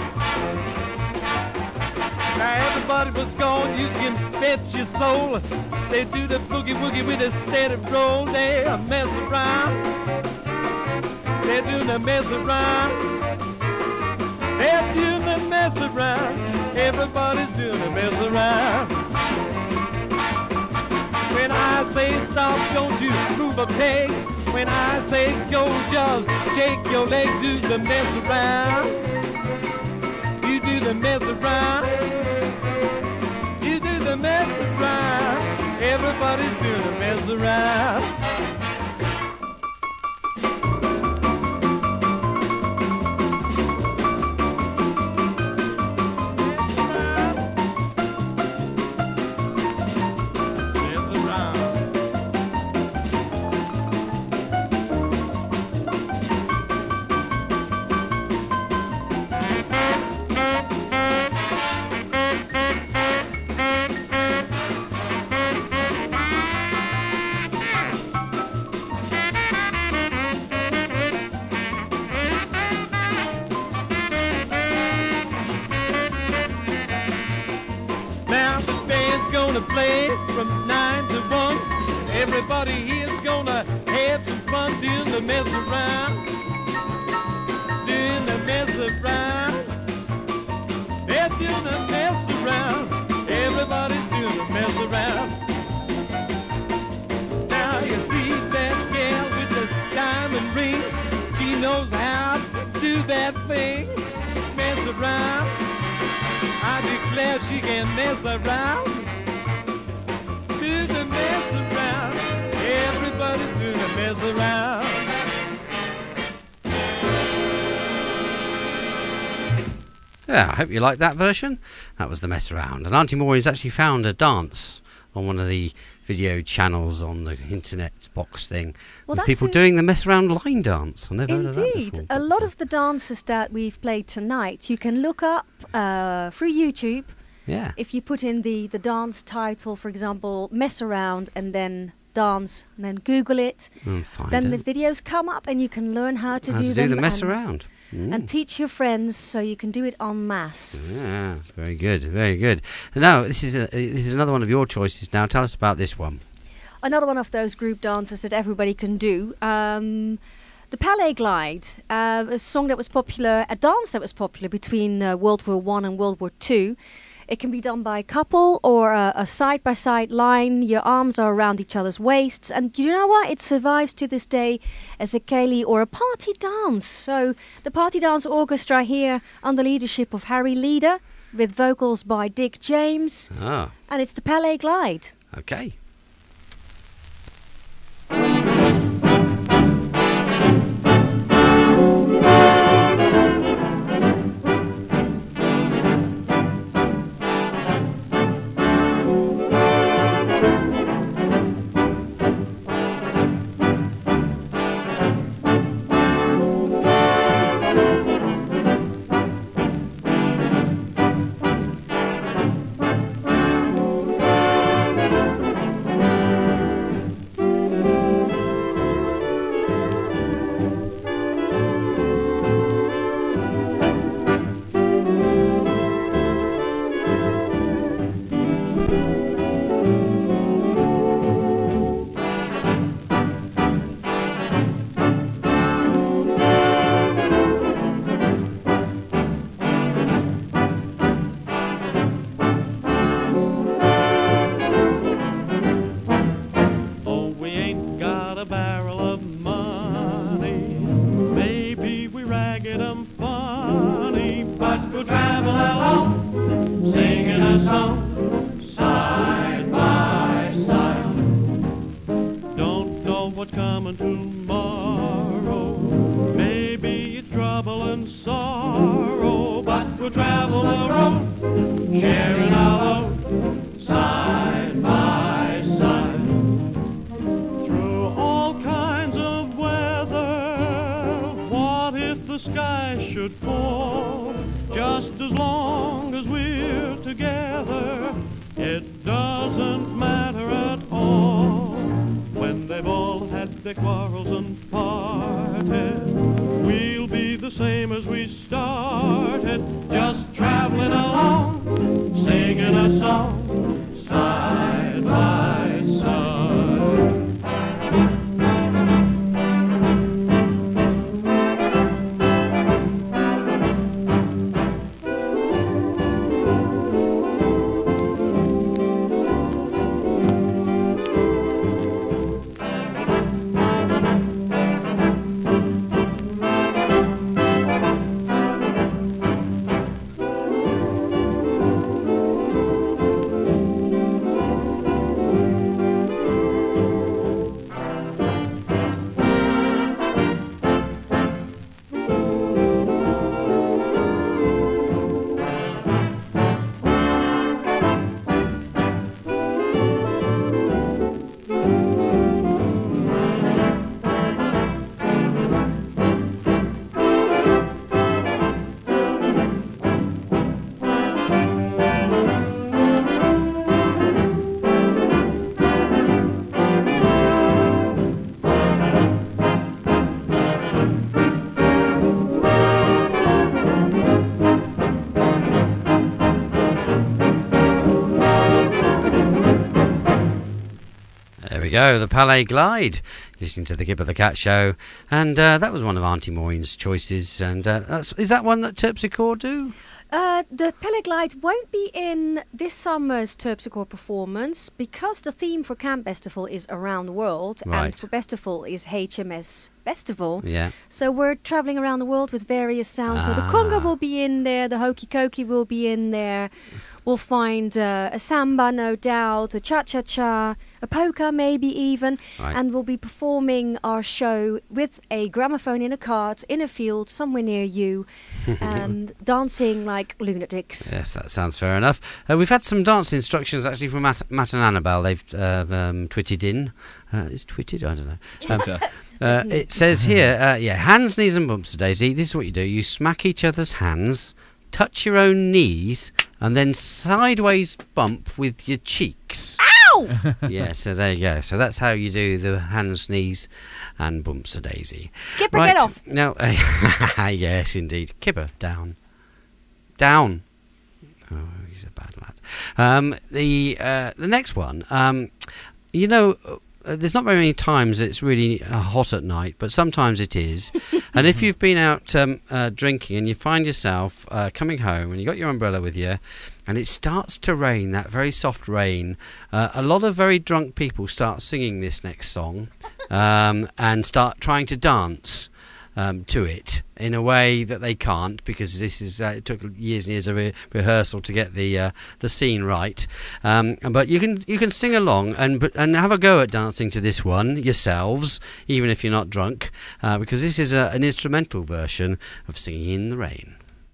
Speaker 8: Now everybody was gone, you can bet your soul. They do the boogie woogie with a steady roll. They a mess around. They're doing a mess around. They're doing a mess around. Everybody's doing a mess around. When I say stop, don't you move a peg. When I say go, just shake your leg. Do the mess around. You do the mess around. You do the mess around. Everybody's doing a mess around. From 9 to 1, everybody here's gonna have some fun doing the mess around, doing the mess around. They're doing the mess around. Everybody's doing the mess around. Now you see that gal with the diamond ring. She knows how to do that thing, mess around. I declare she can mess around. Do the mess around. Everybody's doing a mess around.
Speaker 1: Yeah, I hope you like that version. That was the mess around. And Auntie Maureen's actually found a dance on one of the video channels on the internet box thing.
Speaker 3: Well,
Speaker 1: with people doing the mess around line dance. I've never heard of that
Speaker 3: Indeed.
Speaker 1: before.
Speaker 3: A lot of the dances that we've played tonight, you can look up through YouTube.
Speaker 1: Yeah.
Speaker 3: If you put in the dance title, for example, mess around, and then dance, and then Google it.
Speaker 1: Find
Speaker 3: Then
Speaker 1: it.
Speaker 3: the videos come up, and you can learn how to do them.
Speaker 1: the mess
Speaker 3: and,
Speaker 1: around.
Speaker 3: And teach your friends so you can do it en masse.
Speaker 1: Yeah, very good, very good. And now, this is another one of your choices. Now, tell us about this one.
Speaker 3: Another one of those group dances that everybody can do. The Palais Glide, a song that was popular, a dance that was popular between World War I and World War II. It can be done by a couple or a side-by-side line. Your arms are around each other's waists. And you know what? It survives to this day as a ceilidh or a party dance. So the Party Dance Orchestra here under leadership of Harry Leader with vocals by Dick James.
Speaker 1: Ah.
Speaker 3: And it's the Palais Glide.
Speaker 1: Okay. Go, the Palais Glide, listening to the Kip of the Cat show, and that was one of Auntie Maureen's choices. And is that one that Terpsichore do?
Speaker 3: The Palais Glide won't be in this summer's Terpsichore performance because the theme for Camp Festival is around the world, and for Festival is HMS Festival.
Speaker 1: Yeah.
Speaker 3: So we're travelling around the world with various sounds. So the conga will be in there, the hokey cokey will be in there. We'll find a samba, no doubt, a cha-cha-cha, a polka maybe even, and we'll be performing our show with a gramophone in a cart, in a field, somewhere near you, and dancing like lunatics.
Speaker 1: Yes, that sounds fair enough. We've had some dance instructions actually from Matt and Annabelle. They've twitted in. Is twitted? I don't know.
Speaker 4: Twitter.
Speaker 1: It says here, hands, knees and bumps, Daisy. This is what you do. You smack each other's hands, touch your own knees, and then sideways bump with your cheeks.
Speaker 3: Ow! Ow!
Speaker 1: Yeah, so there you go. So that's how you do the hands, knees, and bumps a daisy.
Speaker 3: Kipper, get off.
Speaker 1: Now, yes, indeed. Kipper, down. Down. Oh, he's a bad lad. The next one, there's not very many times it's really hot at night, but sometimes it is. And if you've been out drinking and you find yourself coming home and you've got your umbrella with you and it starts to rain, that very soft rain, a lot of very drunk people start singing this next song and start trying to dance to it in a way that they can't, because this is it took years and years of rehearsal to get the scene right. But you can sing along and have a go at dancing to this one yourselves, even if you're not drunk, because this is an instrumental version of Singing in the Rain.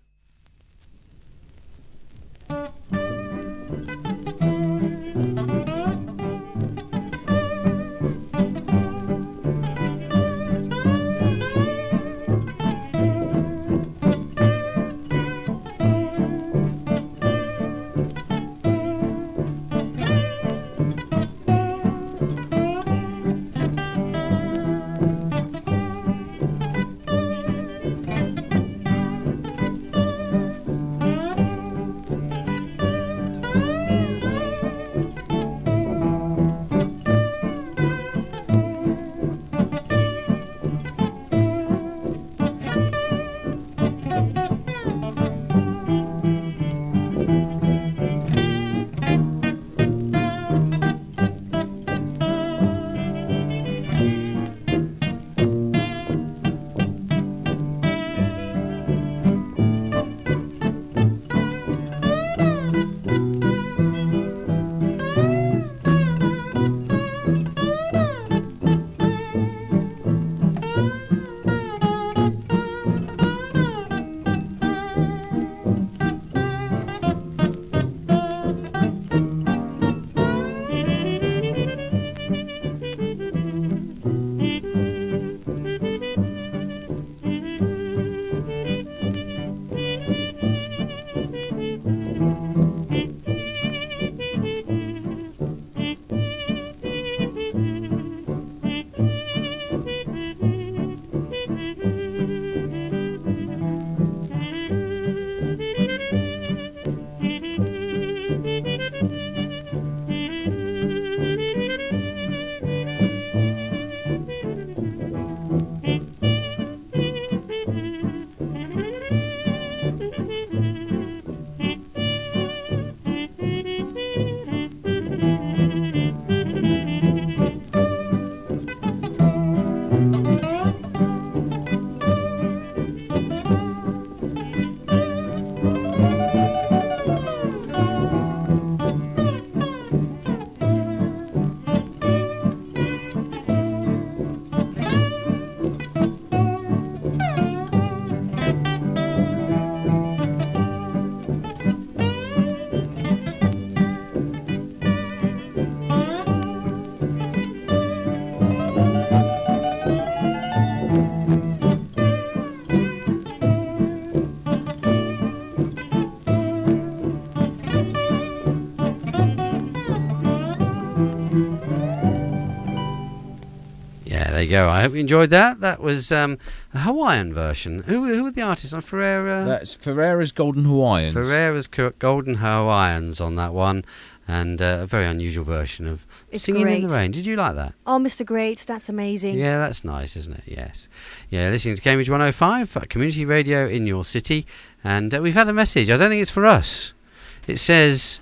Speaker 1: There you go. I hope you enjoyed that. That was a Hawaiian version. Who were the artists on Ferreira?
Speaker 4: That's Ferreira's Golden Hawaiians.
Speaker 1: Ferreira's Golden Hawaiians on that one, and a very unusual version of Singing in the Rain. Did you like that?
Speaker 3: Oh, Mr. Great, that's amazing.
Speaker 1: Yeah, that's nice, isn't it? Yes. Yeah, listening to Cambridge 105, community radio in your city, and we've had a message. I don't think it's for us. It says,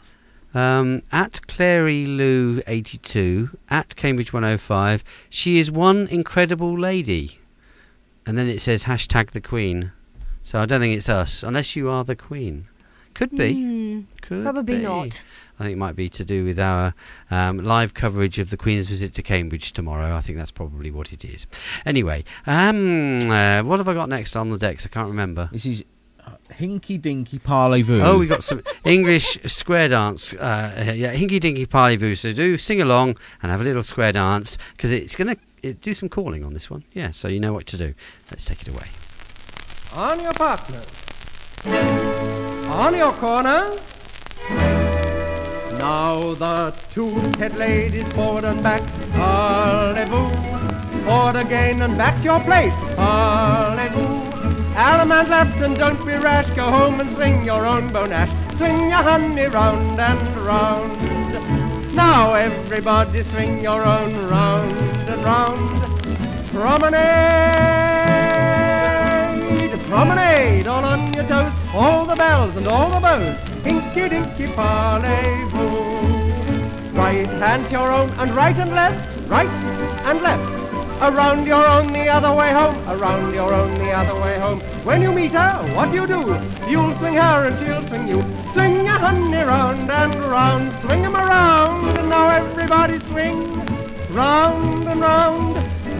Speaker 1: at Clary Lou 82, at Cambridge 105, she is one incredible lady. And then it says hashtag the Queen. So I don't think it's us, unless you are the Queen. Could be. Could
Speaker 3: probably
Speaker 1: be.
Speaker 3: not.
Speaker 1: I think it might be to do with our live coverage of the Queen's visit to Cambridge tomorrow. I think that's probably what it is. Anyway, what have I got next on the decks? I can't remember.
Speaker 4: This is Hinky Dinky Parlez-Vous.
Speaker 1: Oh, we got some English square dance. Yeah, Hinky Dinky Parlez-Vous. So do sing along and have a little square dance, because it's going to do some calling on this one. Yeah, so you know what to do. Let's take it away.
Speaker 2: On your partners. On your corners. Now the two-head ladies forward and back, allez-vous. Forward again and back to your place, allez-vous. Allemande left and don't be rash, go home and swing your own bonash. Swing your honey round and round. Now everybody swing your own round and round. Promenade, promenade, all on your toes, all the bells and all the bows. Hinky dinky parlez-vous. Right hand your own and right and left, right and left. Around your own the other way home, around your own the other way home. When you meet her, what do? You'll swing her and she'll swing you. Swing your honey round and round, swing 'em around. And now everybody swing, round and round.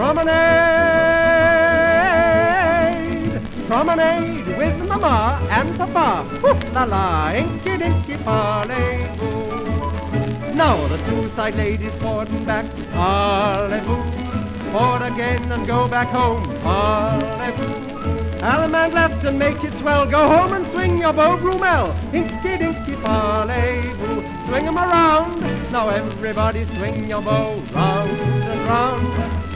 Speaker 2: Promenade, promenade with Mama and Papa. Whoop-la-la, inky-dinky parlez-vous. Now the two side ladies forward and back, allez-vous. Forward again and go back home, allez-vous. Allemande left and make it swell, go home and swing your Beau Brummel. Inky-dinky parlez-vous, swing 'em around. Now everybody swing your bow round and round.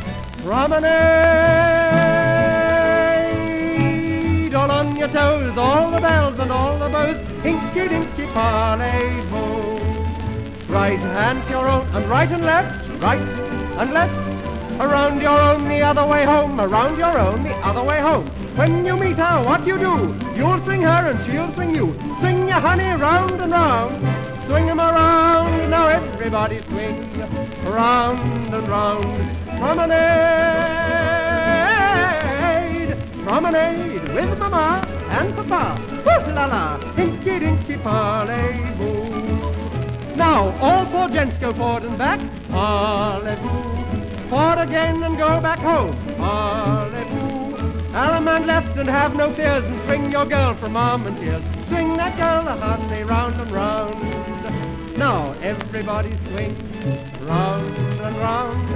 Speaker 2: Promenade, all on your toes, all the bells and all the bows. Inky-dinky parlez-vous. Right hand your own and right and left, right and left. Around your own the other way home, around your own the other way home. When you meet her, what do? You'll swing her and she'll swing you. Swing your honey round and round. Swing 'em around, now everybody swing. Round and round. Promenade, promenade with Mama and Papa. Whoop-la-la, hinky-dinky parlez-vous. Now all four gents go forward and back, allez-vous. Forward again and go back home, allez-vous. Allemande left and have no fears and swing your girl from arm and tears. Swing that girl the honey round and round. Now everybody swing, round and round.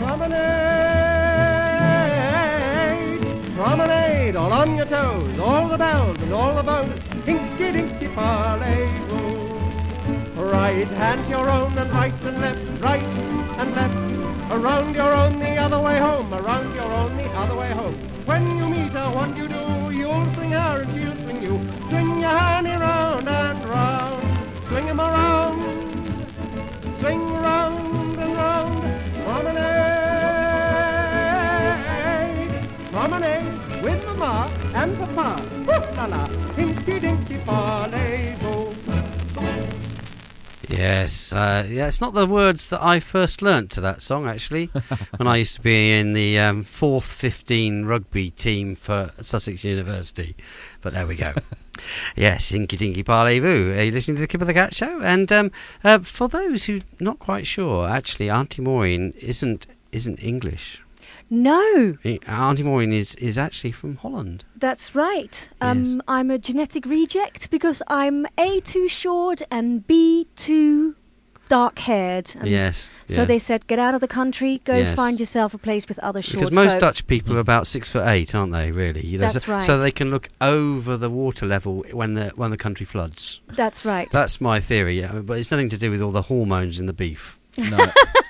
Speaker 2: Promenade, promenade, all on your toes, all the bells and all the bows. Hinky-dinky parlez-vous. Right hand your own and right and left, right and left. Around your own the other way home, around your own the other way home. When you meet her, what do? You'll swing her and she'll swing you. Swing your honey round and round. Swing 'em around. Swing round and round. Promenade, promenade with Mama and Papa. Whoop-la-la, hinky-dinky parlez-vous.
Speaker 1: Yes, it's not the words that I first learnt to that song, actually, when I used to be in the 4th 15 rugby team for Sussex University. But there we go. Yes, Inky Dinky Parlez-vous. Are you listening to the Kip of the Cat Show? And for those who are not quite sure, actually, Auntie Maureen isn't English.
Speaker 3: No.
Speaker 1: Auntie Maureen is actually from Holland.
Speaker 3: That's right.
Speaker 1: Yes.
Speaker 3: I'm a genetic reject because I'm A, too short, and B, too dark-haired. And
Speaker 1: yes.
Speaker 3: So
Speaker 1: yeah.
Speaker 3: they said, get out of the country, go
Speaker 1: Yes.
Speaker 3: find yourself a place with other short
Speaker 1: Because most
Speaker 3: folk.
Speaker 1: Dutch people are about 6'8", aren't they? Really, you know,
Speaker 3: That's right.
Speaker 1: So they can look over the water level when the country floods.
Speaker 3: That's right.
Speaker 1: That's my theory. Yeah, but it's nothing to do with all the hormones in the beef.
Speaker 4: No.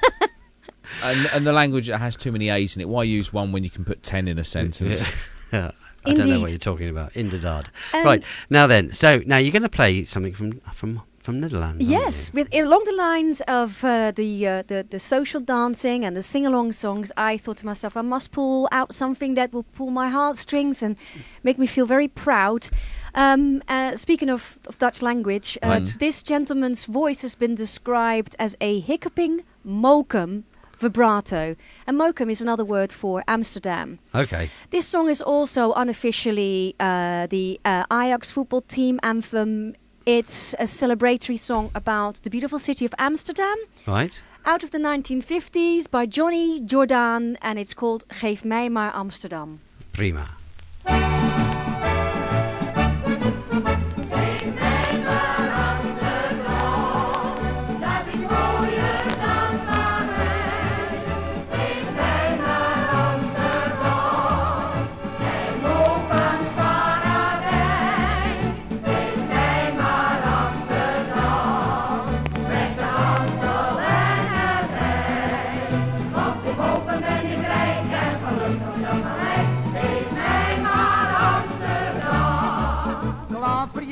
Speaker 4: And the language that has too many A's in it. Why use one when you can put 10 in a sentence?
Speaker 1: Yeah. I don't know what you're talking about. Inderdaad. Right, now then. So now you're going to play something from Netherlands.
Speaker 3: Yes, along the lines of the social dancing and the sing-along songs, I thought to myself, I must pull out something that will pull my heartstrings and make me feel very proud. Speaking of Dutch language, this gentleman's voice has been described as a hiccuping Mokum vibrato. And Mokum is another word for Amsterdam.
Speaker 1: Okay.
Speaker 3: This song is also unofficially the Ajax football team anthem. It's a celebratory song about the beautiful city of Amsterdam.
Speaker 1: Right.
Speaker 3: Out of the 1950s by Johnny Jordaan, and it's called Geef mij maar Amsterdam.
Speaker 1: Prima.
Speaker 10: Amsterdam,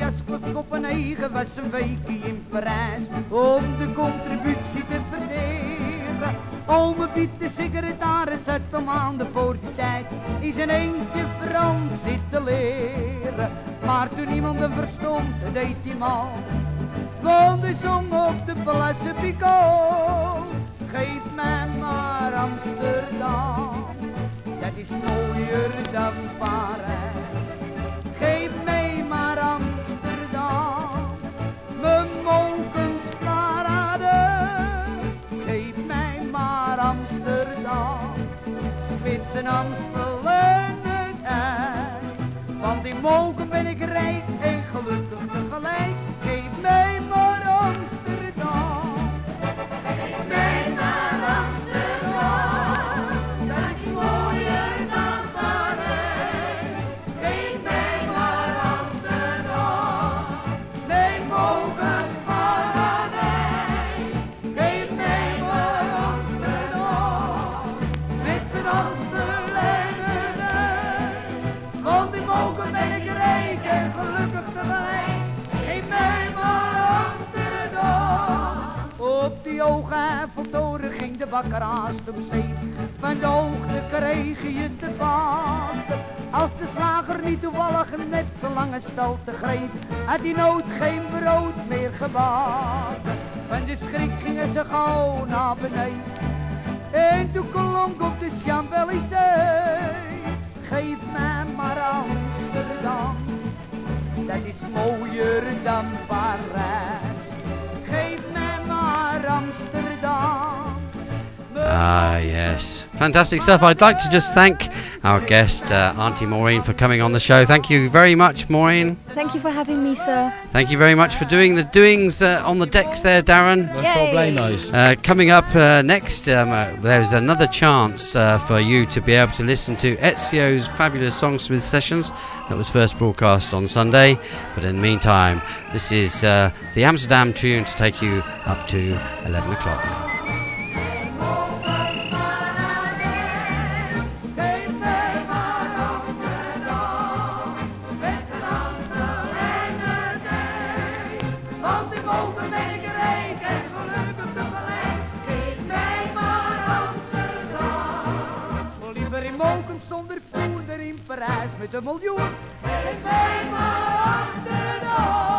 Speaker 11: jas, klotskop en eigen was een weekje in Parijs om de contributie te verdelen. Ome Piet de secretaris had om maanden voor die tijd in zijn eentje Frans zitten leren. Maar toen iemand hem verstond, deed hij mal, want hij zong op de Place Picot. Geef mij maar Amsterdam, dat is mooier dan Parijs. Geef mij maar Amsterdam, mijn mogensparade. Geef mij maar Amsterdam, spits en Amstel en het ei. Want in mogen ben ik rijk en gelukkig tegelijk. Geef mij maar Amsterdam. Geef mij maar Amsterdam, dat is mooier dan Parijs. Geef mij maar Amsterdam, mijn mogensparadijs. Geef mij maar Amsterdam, spits en Amstel en het ei. Want in mogen ben ik rijk en gelukkig tegelijk. Geef mij maar Amsterdam. Op die Oogheifeltoren ging de bakker haast om zeep. Van de hoogte kreeg je te baten. Als de slager niet toevallig net zo'n lange stalte greep, had hij nooit geen brood meer gebakken. Van de schrik gingen ze gauw naar beneden. En toen klonk op de Champs-Élysées. Geef mij maar Amsterdam, dat is mooier dan Parijs. Geef mij maar Amsterdam.
Speaker 1: Ah, yes. Fantastic stuff. I'd like to just thank our guest, Auntie Maureen, for coming on the show. Thank you very much, Maureen.
Speaker 3: Thank you for having me, sir.
Speaker 1: Thank you very much for doing the doings on the decks there, Darren.
Speaker 4: No problemos.
Speaker 1: Coming up next, there's another chance for you to be able to listen to Ezio's fabulous Songsmith sessions that was first broadcast on Sunday. But in the meantime, this is the Amsterdam tune to take you up to 11 o'clock.
Speaker 11: Zonder poeder in Parijs met een miljoen. Geef mij maar Amsterdam.